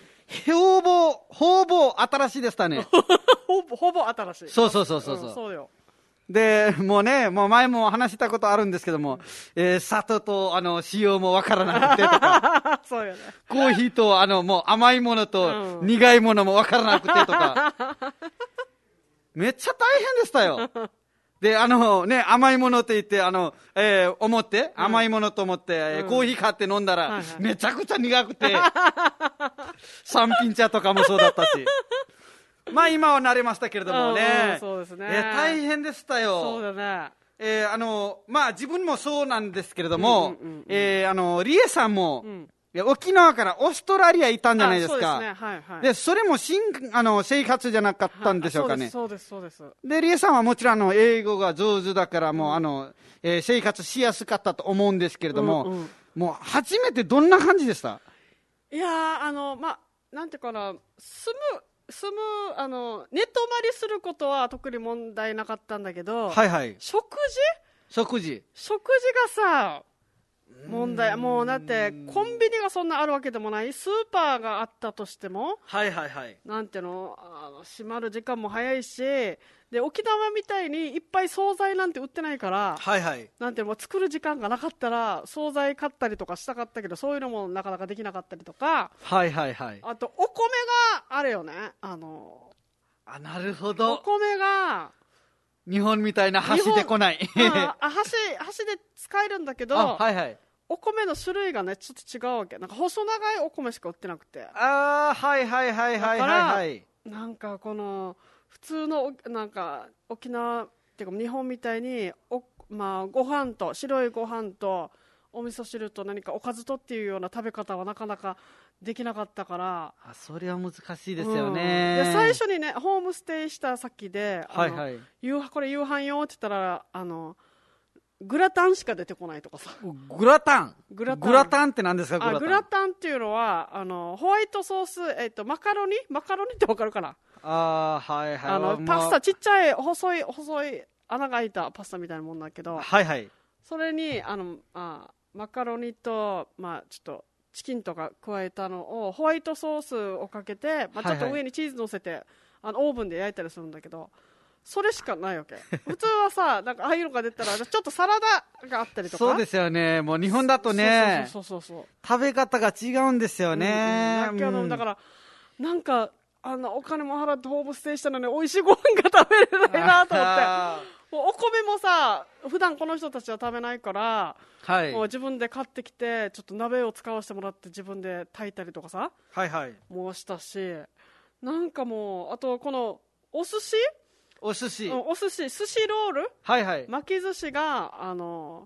ほぼ、ほぼ新しいでしたね。
ほぼ、ほぼ新しい。
そうそうそうそう。うん、
そうよ。
で、もうね、もう前も話したことあるんですけども、えー、砂糖と、あの、塩もわからなくてとか、
そうよね。
コーヒーと、あの、もう甘いものと苦いものもわからなくてとか、めっちゃ大変でしたよ。で、あのね、甘いものって言って、あの、えー、思って、うん、甘いものと思って、うん、コーヒー買って飲んだら、はいはい、めちゃくちゃ苦くて、三品茶とかもそうだったし。まあ今は慣れましたけれどもね。
うんうん、そうですね。
えー、大変でしたよ。
そうだね。
えー、あの、まあ自分もそうなんですけれども、うんうんうんうん、えー、あの、リエさんも、うん、いや沖縄からオーストラリア行ったんじゃないですか。
そうですね、はいはい。
で、それも新、あの、生活じゃなかったんでしょうかね。
そうです、そうです、そうです。
で、リエさんはもちろん、あの、英語が上手だから、もう、あの、えー、生活しやすかったと思うんですけれども、うんうん、もう、初めてどんな感じでした？
いやー、あの、まあ、なんていうかな、住む、住む、あの、寝泊まりすることは特に問題なかったんだけど、
はいはい。
食事
食事
食事がさ、問題、もうだってコンビニがそんなあるわけでもない、スーパーがあったとしても、
はいはいはい、
なんていうの、あの閉まる時間も早いし、で沖縄みたいにいっぱい惣菜なんて売ってないから、
はいはい、
なんていうの、作る時間がなかったら惣菜買ったりとかしたかったけど、そういうのもなかなかできなかったりとか、
はいはいはい、
あとお米があれよね、あの
あ、なるほど、
お米が
日本みたいな箸で来ない
ああ、箸、箸で使えるんだけど、
はいはい、
お米の種類がねちょっと違うわけ。なんか細長いお米しか売ってなくて、
ああ、はいはいはいはいはいはい、
なんかこの普通のなんか沖縄っていうか日本みたいにお、まあ、ご飯と白いご飯とお味噌汁と何かおかずとっていうような食べ方はなかなかできなかったから、
あ、それは難しいですよね、
うん、で最初にねホームステイした先で、
はいはい、
夕これ夕飯よって言ったら、あのグラタンしか出てこないとかさ。
グラタン
グラタン、
グラタンって何ですか？グラタン、
あ、グラタンっていうのはあのホワイトソース、えー、とマカロニマカロニって分かるかな。
あ、はいはい、
あのパスタ、ちっちゃい細い細い穴が開いたパスタみたいなもんだけど、
はいはい、
それにあのあマカロニと、まあ、ちょっとチキンとか加えたのをホワイトソースをかけて、まあ、ちょっと上にチーズ乗せて、はいはい、あのオーブンで焼いたりするんだけど、それしかないわけ。普通はさ、なんかああいうのが出たらちょっとサラダがあったりとか。
そうですよね。もう日本だとね、
そうそうそうそう、
食べ方が違うんですよね。
うんうん、だけど、だからなんかあのお金も払ってホームステイしたのに美味しいご飯が食べれないなと思って。もうお米もさ、普段この人たちは食べないから、はい、もう自分で買ってきてちょっと鍋を使わせてもらって自分で炊いたりとかさ、
はいはい、
もうしたし、なんかもうあとこのお寿司
お寿司、
お寿司寿司ロール、
はいはい、
巻き寿司があの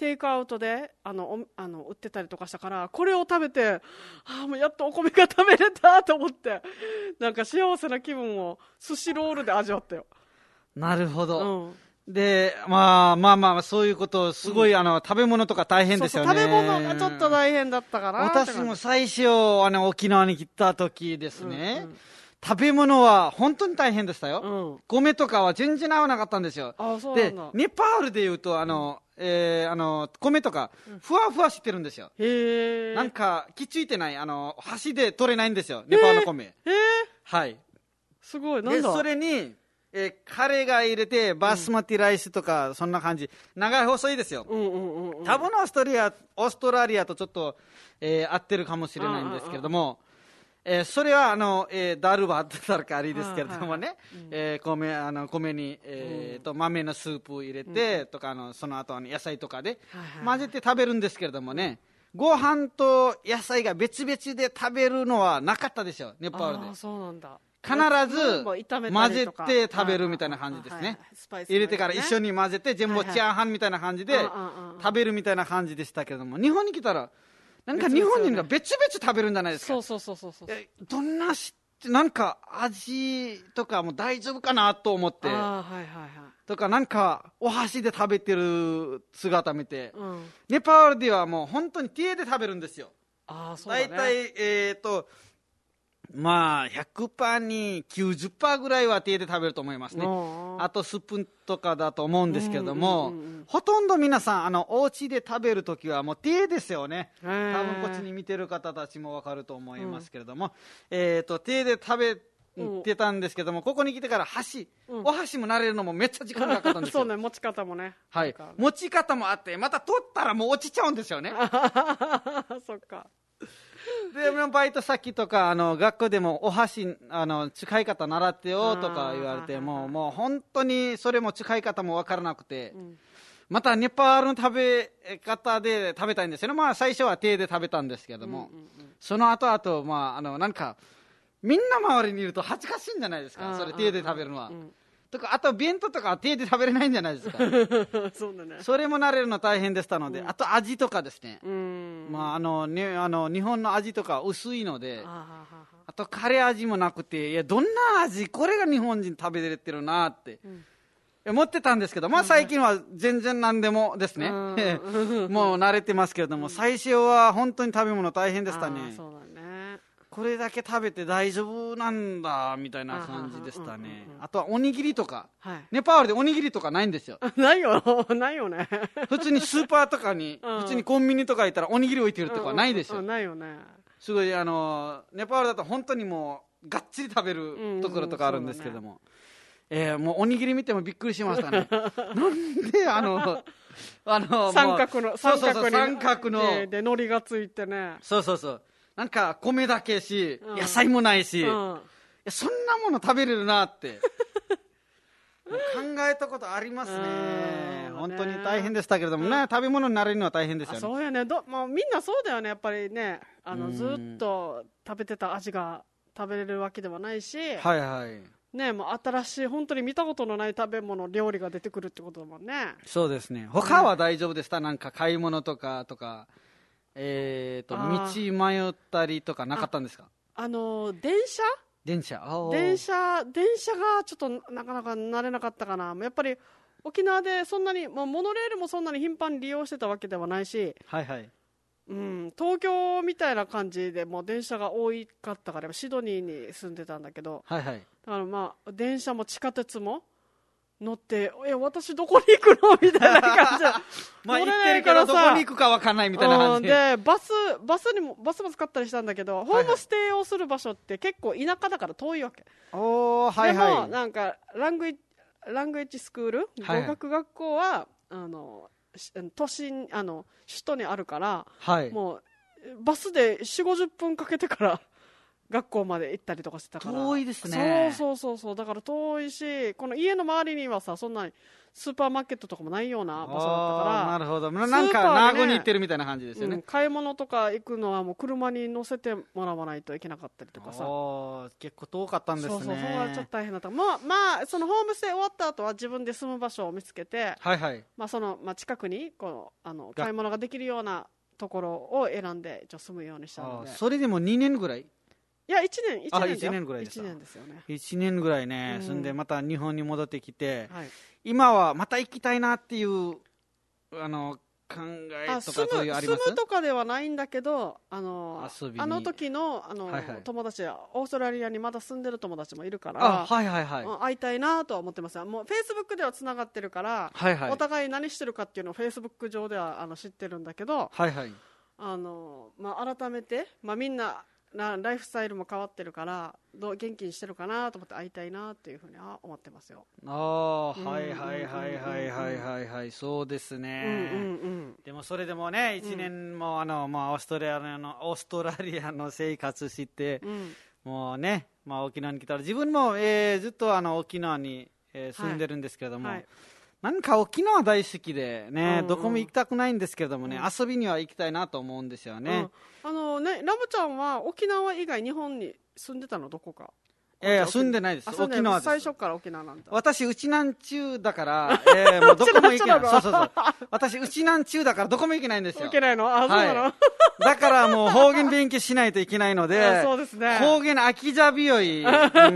テイクアウトであのおあの売ってたりとかしたから、これを食べて、あもうやっとお米が食べれたと思って、なんか幸せな気分を寿司ロールで味わったよ。
なるほど、
うん、
で、まあまあまあそういうことすごい、うん、あの食べ物とか大変ですよね。
そうそう、食べ物がちょっと大変だったかな。
私も最初あの沖縄に来た時ですね、うんうん、食べ物は本当に大変でしたよ、うん、米とかは全然合わなかったんですよ。
あ、そうなんだ。
でネパールでいうとあの、えー、あの米とかふわふわしてるんですよ、
うん、へー、
なんかきついてない、あの箸で取れないんですよ、ネパールの米。
へー、
はい、
すごい。なんだ。
でそれにえー、カレーが入れてバスマティライスとか、うん、そんな感じ、長い細いですよ、うんうんうんうん、多分オーストラリア、オーストラリアとちょっと、えー、合ってるかもしれないんですけれども、えー、それはあの、えー、ダルバってたらかありですけれどもね、えー、米, あの米に、えー、と豆のスープを入れて、うん、とかあのその後は野菜とかで混ぜて食べるんですけれどもね、ご飯と野菜が別々で食べるのはなかったですよ、ネパールで。
あ、そうなんだ。
必ず混ぜて食べるみたいな感じですね。入れてから一緒に混ぜて全部チャーハンみたいな感じで食べるみたいな感じでしたけども、日本に来たらなんか日本人が別々食べるんじゃないですか。
そうそうそうそうそう。
どんなしなんか味とかも大丈夫かなと思って、
あ、はいはいはい、
とかなんかお箸で食べてる姿見て、うん、ネパールではもう本当に手で食べるんですよ。
あ、そうだね。
大体えっとまあ ひゃくパーセント に きゅうじゅっパーセント ぐらいは手で食べると思いますね。あとスプーンとかだと思うんですけども、うんうんうん、ほとんど皆さんあのお家で食べるときはもう手ですよね。多分こっちに見てる方たちも分かると思いますけれども、うん、えーと手で食べてたんですけども、ここに来てから箸、うん、お箸も慣れるのもめっちゃ時間がかかったんですよ。
そうね、持ち方もね。
はい、持ち方もあって、また取ったらもう落ちちゃうんですよね。
そっか。
でバイト先とかあの学校でもお箸あの使い方習ってよとか言われて、もうもう本当にそれも使い方も分からなくて、うん、またネパールの食べ方で食べたいんですよね。まあ最初は手で食べたんですけども、うんうんうん、その後あとまああのなんかみんな周りにいると恥ずかしいんじゃないですか、それ手で食べるのは。うん、とかあと弁当とか手で食べれないんじゃないですか。
そうだね。
それも慣れるの大変でしたので、うん、あと味とかですね、
うん、
まああのね、あの日本の味とか薄いので、あ, あとカレー味もなくて、いやどんな味、これが日本人食べれてるなって、うん、思ってたんですけど、まあ最近は全然何でもですね、うん、もう慣れてますけれども、最初は本当に食べ物大変でしたね。
そうだね。
これだけ食べて大丈夫なんだみたいな感じでしたね。あとはおにぎりとか、はい、ネパールでおにぎりとかないんですよ。
ないよないよね。
普通にスーパーとかに、うん、普通にコンビニとか行ったらおにぎり置いてるとかないでしょ。
うんうんうん、ないよね。
すごいあのネパールだと本当にもうがっつり食べるところとかあるんですけども、うんうん、ね、えー、もうおにぎり見てもびっくりしましたね。なんであのあの
三角の
三角に三角の
でで海苔がついてね。
そうそうそう。なんか米だけし、うん、野菜もないし、うん、いやそんなもの食べれるなって考えたことありますね。本当に大変でしたけれどもね、うん、食べ物になれるのは大変ですよね。
そうやね、ど、まあ、みんなそうだよね、やっぱりね、あのずっと食べてた味が食べれるわけではないし、
はいはい
ね、もう新しい本当に見たことのない食べ物、料理が出てくるってことだもんね。
そうですね。他は大丈夫でした、なんか買い物とかとか、えーと道迷ったりとかなかったんですか？
あ、あの電車
電車
電車電車がちょっとなかなか慣れなかったかな。やっぱり沖縄でそんなに、まあ、モノレールもそんなに頻繁に利用してたわけではないし、
はいはい、
うん、東京みたいな感じでもう電車が多かったから、シドニーに住んでたんだけど、
はいはい、
だからまあ電車も地下鉄も乗って、え私どこに行くのみたいな感じで
まあ行ってるけどどこに行くか分かんないみたいな感じ
で、バスバスにもバスも使ったりしたんだけど、ホームステイをする場所って結構田舎だから遠いわけ。
おー、はいはい、
でもなんかラングイラングエッジスクール、はいはい、語学学校はあの都心あの首都にあるから、
はい、
もうバスでよんじゅうごじゅっぷんかけてから学校まで行ったりとかしてたから。
遠いですね。
そうそうそうそう。だから遠いし、この家の周りにはさ、そんなにスーパーマーケットとかもないような場所だったから。
なるほど。なんか名護に行ってるみたいな感じですよね、うん、
買い物とか行くのはもう車に乗せてもらわないといけなかったりとかさ。
結構遠かったんですね。
そうそう、それはちょっと大変だった。まあ、まあ、そのホームステイ終わった後は自分で住む場所を見つけて、
はいはい。
まあそのまあ近くにこうあの買い物ができるようなところを選んで一応住むようにしたので。
それでもにねんぐらい？
いやいちねん、いちねんだよ。
いちねんぐらいですか。
いちねんですよね。
いちねんぐらいね、うん、住んでまた日本に戻ってきて、
はい、
今はまた行きたいなっていうあの考えとかそういうあります？
住むとかではないんだけど、あのあの時のあの、
はいはい、
友達はオーストラリアにまだ住んでる友達もいるから、
あ、はいはいはい、
会いたいなとは思ってます。もうフェイスブックではつながってるから、
はいはい、
お互い何してるかっていうのをフェイスブック上ではあの知ってるんだけど、
はいはい、
あのまあ、改めて、まあ、みんななライフスタイルも変わってるからどう元気にしてるかなと思って会いたいなっていうふうには思ってますよ。
ああ、はいはいはいはいはいはいはい、そうですね、うんうんうん、でもそれでもねいちねんも、うん、あのまあ、オーストラリアのオーストラリアの生活して、うん、もうね、まあ、沖縄に来たら自分も、えー、ずっとあの沖縄に、えー、住んでるんですけれども、はいはい、なんか沖縄大好きでね、うんうん、どこも行きたくないんですけれどもね、うん、遊びには行きたいなと思うんですよね、
うん、あのね、ラムちゃんは沖縄以外日本に住んでたのどこか？
えー、住んでないです。沖縄です。
最初から沖縄なんだ。
私うちなんちゅうだから、えー、もうどこも行けない。そうそうそう。私うちなんちゅうだからどこも行けないんですよ。
行けないの？あ、そうなの、はい、
だからもう方言勉強しないといけないので、
そうですね。
方言秋じゃびよい、うん、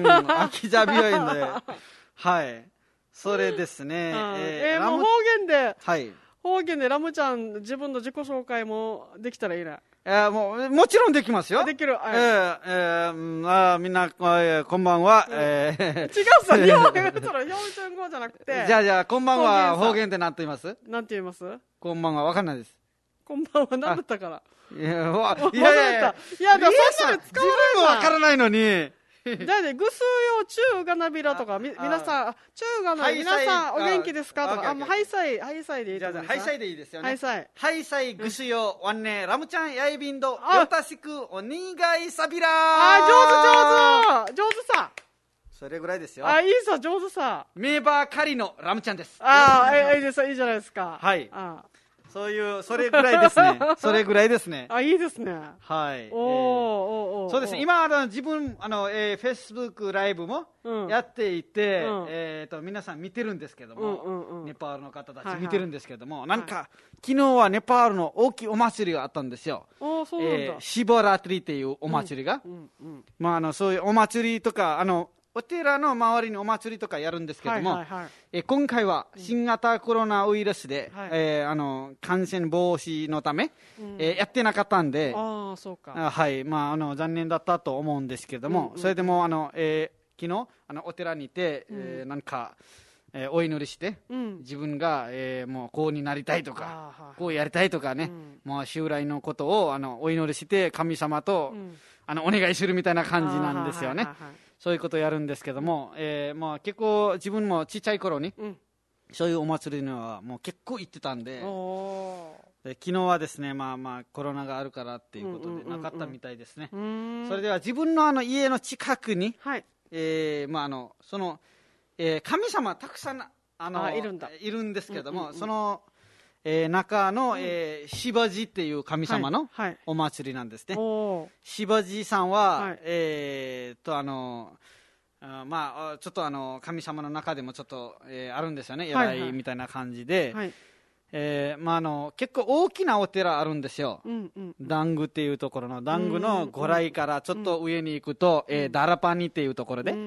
秋じゃびよいんで、はい。それですね。
うん、えー、もう方言で、はい。方言でラムちゃん自分の自己紹介もできたらいいね。
えー、もうもちろんできますよ。
できる。はい、
えーえー、あみんな、えー、こんばんは。うん、え
ー、違うさ、日本語その標準語じゃなくて。
じゃあじゃあこんばんは方言って何て言います？
なんて言います？
こんばんはわかんないです。
こんばんは何だったから。
いやわ
いやいやいやいやでもそんなの使わない。
自分もわからないのに。
だってぐすよ中がなびらとかみ皆さん中がな皆さんお元気ですかとかあもうハイサイハイサイでいいと思います。
ハイサイでいいですよね。
ハイサイ
ハイサイぐすよわんねラムちゃんやいびんどよたしくおにがいさびら。
あ上手上手上手さ。
それぐらいですよ。
あいいさ上手さ。
名バーカリのラムちゃんです。
ああいいですいいじゃないですか。
はい。あそういうそれぐらいですね。それぐらいですね。
あいいですね。
はい。
おーおーおー
そうです。今あの自分あの、えー、フェイスブックライブもやっていて、うん、えっ、ー、と皆さん見てるんですけども、うんうんうん、ネパールの方たち見てるんですけども、はいはい、なんか、はい、昨日はネパールの大きいお祭りがあったんですよ。
おそうなんだ。
えー、シボラトリっていうお祭りが、うんうんうん、まああのそういうお祭りとかあの。お寺の周りにお祭りとかやるんですけども、はいはいはい、え今回は新型コロナウイルスで、うんえー、あの感染防止のため、うんえー、やってなかったんで、
あそうか
あ、はいまあ、あの残念だったと思うんですけども、うんうん、それでもあの、えー、昨日あのお寺にいて、うんえー、なんか、えー、お祈りして、うん、自分が、えー、もうこうになりたいとかこうやりたいとかね、うん、もう将来のことをあのお祈りして神様と、うん、あのお願いするみたいな感じなんですよね。そういうことをやるんですけども、えーまあ、結構自分もちっちゃい頃に、うん、そういうお祭りにはもう結構行ってたんで、で昨日はですね、まあまあコロナがあるからっていうことでなかったみたいですね。うんうんうん、それでは自分のあの家の近くに、はいえーまあ、あのその、えー、神様たくさんあの
あいるんだ
いるんですけども、うんうんうん、そのえー、中の、うんえー、シバジっていう神様のお祭りなんですね。はいはい、シバジさんは、はいえー、とあのあまあちょっとあの神様の中でもちょっと、えー、あるんですよね。偉いみたいな感じで、はいはいえーまあ、あの結構大きなお寺あるんですよ。うんうん、ダングっていうところのダングのご来からちょっと上に行くと、うんえー、ダラパニっていうところで、うん、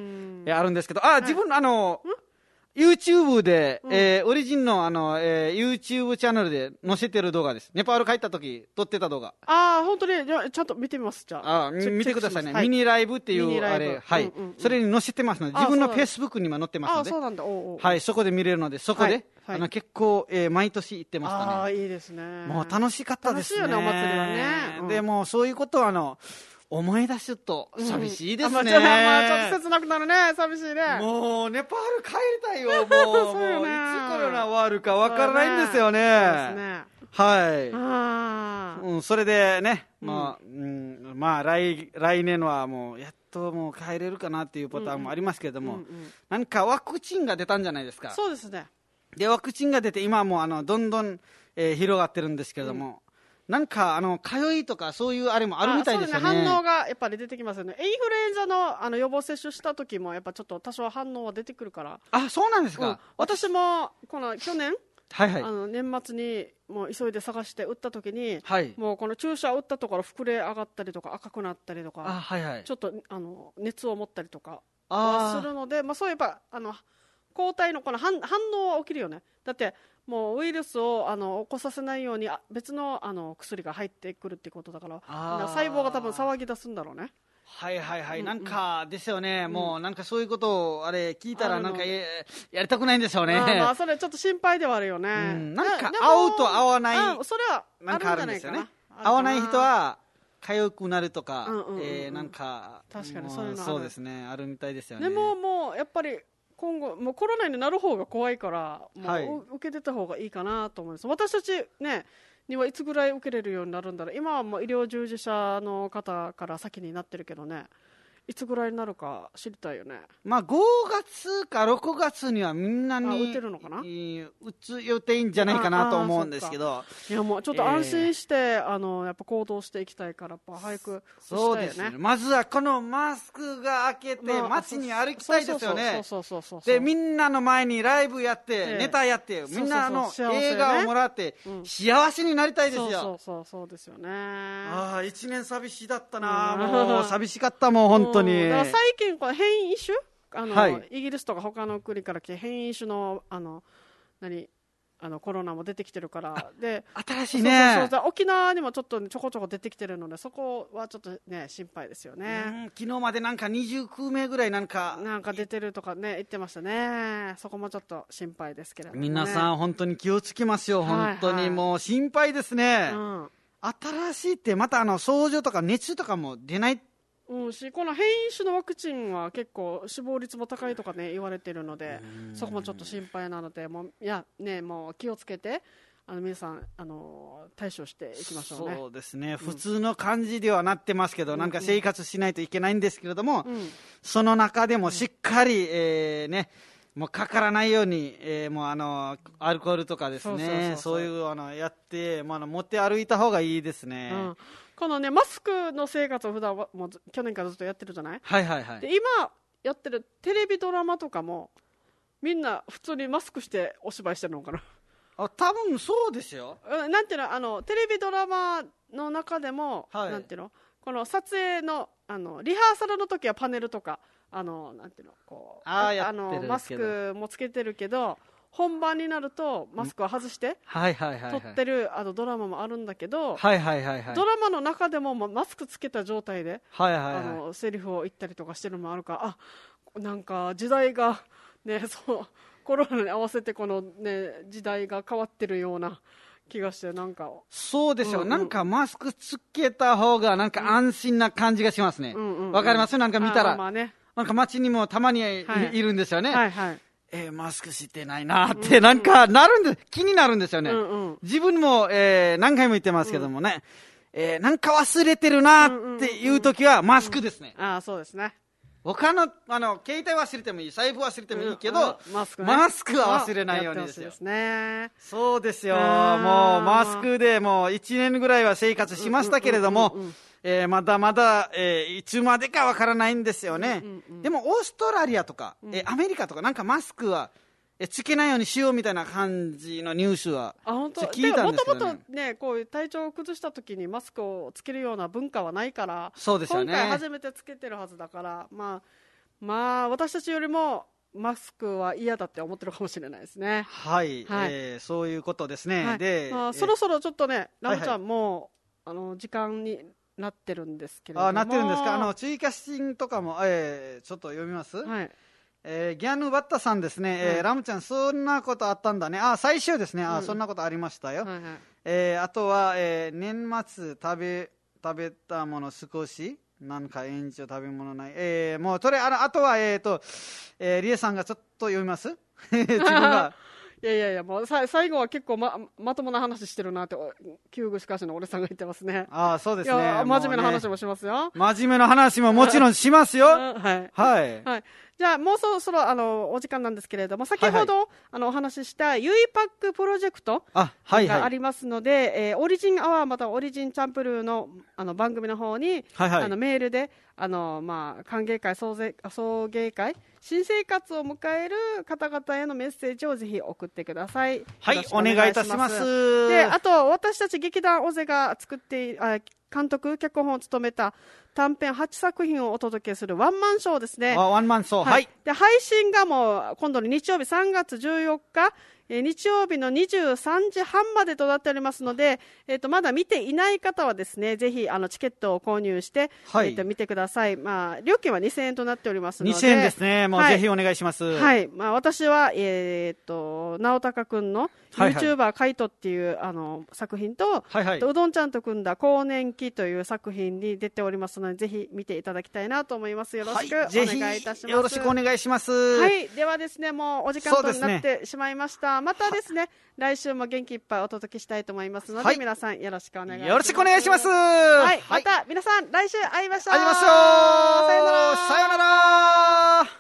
あるんですけどあ自分、はい、あのYouTube で、うんえー、オリジンの、あの、えー、YouTube チャンネルで載せてる動画です。ネパール帰った時撮ってた動画。
ああ、本当にじゃちゃんと見てみます。じゃあ。
あ見てくださいね、はい。ミニライブっていうあれ、はい、うんうんうん。それに載せてますので、自分の Facebook にも載ってますので。
あそうなんだ。おうおう
はい、そこで見れるので、そこで、はいはい、あの結構、えー、毎年行ってましたね。
ああ、いいですね。
もう楽しかったですね。
楽しいよね、お祭りはね。
うん、でもそういうことはあの。思い出すと寂しいですね、
うんまあ、まあちょっと切なくなるね寂しいね
もうネパール帰りたいよもうもういつコロナ終わるかわからないんですよね、ねはい。
あ
うん、それでね、まあ、うん、うん、まあ来、来年はもう、やっともう帰れるかなっていうパターンもありますけれども、うんうん、何かワクチンが出たんじゃないですか。
そうですね。
で、ワクチンが出て、今もうあの、どんどん、えー、広がってるんですけれども、うん、なんか、あの、通いとかそういうあれもあるみたいですよね。
そうですね、反応がやっぱり出てきますよね。インフルエンザの、あの予防接種した時も、やっぱちょっと多少反応は出てくるから。
あ、そうなんですか。うん、
私も、この去年、
はいはい、
あの年末にもう急いで探して打った時に、
はい、
もうこの注射打ったところ膨れ上がったりとか赤くなったりとか、
あ、はいはい、
ちょっとあの熱を持ったりとかはするので、まあ、そういえばあの抗体のこの反反応は起きるよね。だってもうウイルスをあの起こさせないように別のあの薬が入ってくるってことだから、細胞が多分騒ぎ出すんだろうね。
はいはいはい、うんうん、なんかですよね、うん、もうなんかそういうことをあれ聞いたらなんか や, やりたくないんでしょうね。
あ、まあ、それちょっと心配ではあるよね、うん、
なんか合うと合わない、
あ、それはなんかあるんですよね。
合わない人は痒くなるとか、うんうんうん、えー、なんか
確かにそういうのある。
そうですね、あるみたいですよね。
でももうやっぱり今後もうコロナになる方が怖いからもう、はい、受けてた方がいいかなと思います。私たちねにはいつぐらい受けれるようになるんだろう。今はもう医療従事者の方から先になってるけどね、いつぐらいになるか知りたいよね。
まあ、ごがつかろくがつにはみんなに
打てるのかな、
打つ予定んじゃないかなと思うんですけど、
いやもうちょっと安心して、えー、あのやっぱ行動していきたいからやっぱ早くしたいよね。
そうですね、まずはこのマスクが開けて街に歩きたいですよね。でみんなの前にライブやって、えー、ネタやって、みんなの映画をもらって、うん、幸せになりたいですよ。
そうそうそうですよね。
ああ、一年寂しだったな、うん、もう寂しかったもう本当に。
だから最近この変異種あの、はい、イギリスとか他の国から来て変異種のあの何あのコロナも出てきてるからで
新しいね。
そうそうそう、沖縄にもちょっと、ね、ちょこちょこ出てきてるのでそこはちょっとね心配ですよね。
うん、昨日までなんかにじゅうきゅうめいぐらいなんか
なんか出てるとかね言ってましたね。そこもちょっと心配ですけれども、ね、
皆さん本当に気をつけますよ、本当にもう心配ですね、はいはい、うん、新しいってまたあの症状とか熱とかも出ない、
うん、しこの変異種のワクチンは結構死亡率も高いとかね言われてるので、そこもちょっと心配なので、もういやねもう気をつけてあの皆さんあの対処していきましょうね。
そうですね、うん、普通の感じではなってますけど、うん、なんか生活しないといけないんですけれども、うん、その中でもしっかり、えー、ねもうかからないように、えー、もうあのアルコールとかですね、そういうあのやって、まあ、持って歩いた方がいいですね。うん、
このねマスクの生活を普段はもう去年からずっとやってるじゃない。
はいはいはい。
で今やってるテレビドラマとかもみんな普通にマスクしてお芝居してるのかな。
あ、多分そうですよ。
なんていうの、あのテレビドラマの中でも、はい、なんていうのこの撮影のあのリハーサルの時はパネルとかあのなんていうのこう
ああ
のマスクもつけてるけど本番になるとマスクを外して撮ってるあのドラマもあるんだけど、
はいはいはいはい、
ドラマの中でもマスクつけた状態で、
はいはいはい、
あのセリフを言ったりとかしてるのもあるから、あなんか時代がねそうコロナに合わせてこのね時代が変わってるような気がして、なんか
そうですよ、うんうん、なんかマスクつけた方がなんか安心な感じがしますね。わ、うんうんうん、かります？なんか見たら、まあね、なんか街にもたまに い,、はい、いるんですよね。はいはい、えー、マスクしてないなってなんかなるんで、うんうん、気になるんですよね。うんうん、自分も、えー、何回も言ってますけどもね、うん、えー、なんか忘れてるなっていう時はマスクですね。
うんうんうん、ああそうですね。
他のあの携帯忘れてもいい、財布忘れてもいいけど、うんうん、マスクね、マスクは忘れないようにですよ。
ですね、
そうですよ。もうマスクでもういちねんぐらいは生活しましたけれども、えー、まだまだ、えー、いつまでかわからないんですよね。うんうんうん、でもオーストラリアとか、えー、アメリカとかなんかマスクはえつけないようにしようみたいな感じのニュースは聞いたんですけどね。
もともとねこういう体調を崩した時にマスクをつけるような文化はないから、
そうですよね、
今回初めてつけてるはずだから、まあまあ私たちよりもマスクは嫌だって思ってるかもしれないですね。
はい、はい、えー、そういうことですね。はい、で、
まあ、そろそろちょっとねラムちゃん、はいはい、もうあの時間になってるんですけれども。
あ、なってるんですか。あの追加シーンとかも、えー、ちょっと読みます。はい、えー、ギャヌバッタさんですね、はい、えー、ラムちゃんそんなことあったんだね。あ、最終ですね、あ、うん、そんなことありましたよ。はいはい、えー、あとは、えー、年末食べ食べたもの少しなんか延長食べ物ない、えー、もうそれ あ, あとは、えーとえー、リエさんがちょっと読みます自分が
いやいやいや、もうさ最後は結構 ま, まともな話してるなって、旧具しかしの俺さんが言ってますね。
ああ、そうですね。
いや真面目な話もしますよ。
真面目な話ももちろんしますよ。はい。
はい。はい。じゃあ、もうそろそろ、あの、お時間なんですけれども、先ほど、はいはい、あの、お話しした、ゆいパックプロジェクトがありますので、はいはい、えー、オリジンアワーまたオリジンチャンプルーの、あの、番組の方に、はいはい、あの、メールで、あの、まあ、歓迎会、送迎、送迎会、新生活を迎える方々へのメッセージをぜひ送ってください。
はい、お願いいたします。
で、あと、私たち劇団オゼが作ってあ、監督、脚本を務めた短編はちさく品をお届けするワンマンショーですね。
あ、ワンマンショー、はい。はい、
で、配信がもう、今度の日曜日さんがつじゅうよっか、えー、日曜日のにじゅうさんじはんまでとなっておりますので、えーと、まだ見ていない方はですね、ぜひ、あの、チケットを購入して、はい、えーと、見てください。まあ、料金はにせんえんとなっておりますので。
にせんえんですね。もう、はい、ぜひお願いします。
はい。まあ、私は、えーと、直高くんの YouTuber カイトっていう、あの、作品と、はいはい、うどんちゃんと組んだ更年期という作品に出ておりますので、ぜひ見ていただきたいなと思います。よろしくお願いいたします。
よろしくお願いします。
はい。ではですね、もうお時間となってしまいました。またですね、来週も元気いっぱいお届けしたいと思いますので、はい、皆さんよろしくお願いします。
よろしくお願いします。
はい。また皆さん来週会いましょう。
会いましょう。
さよなら。
さよなら。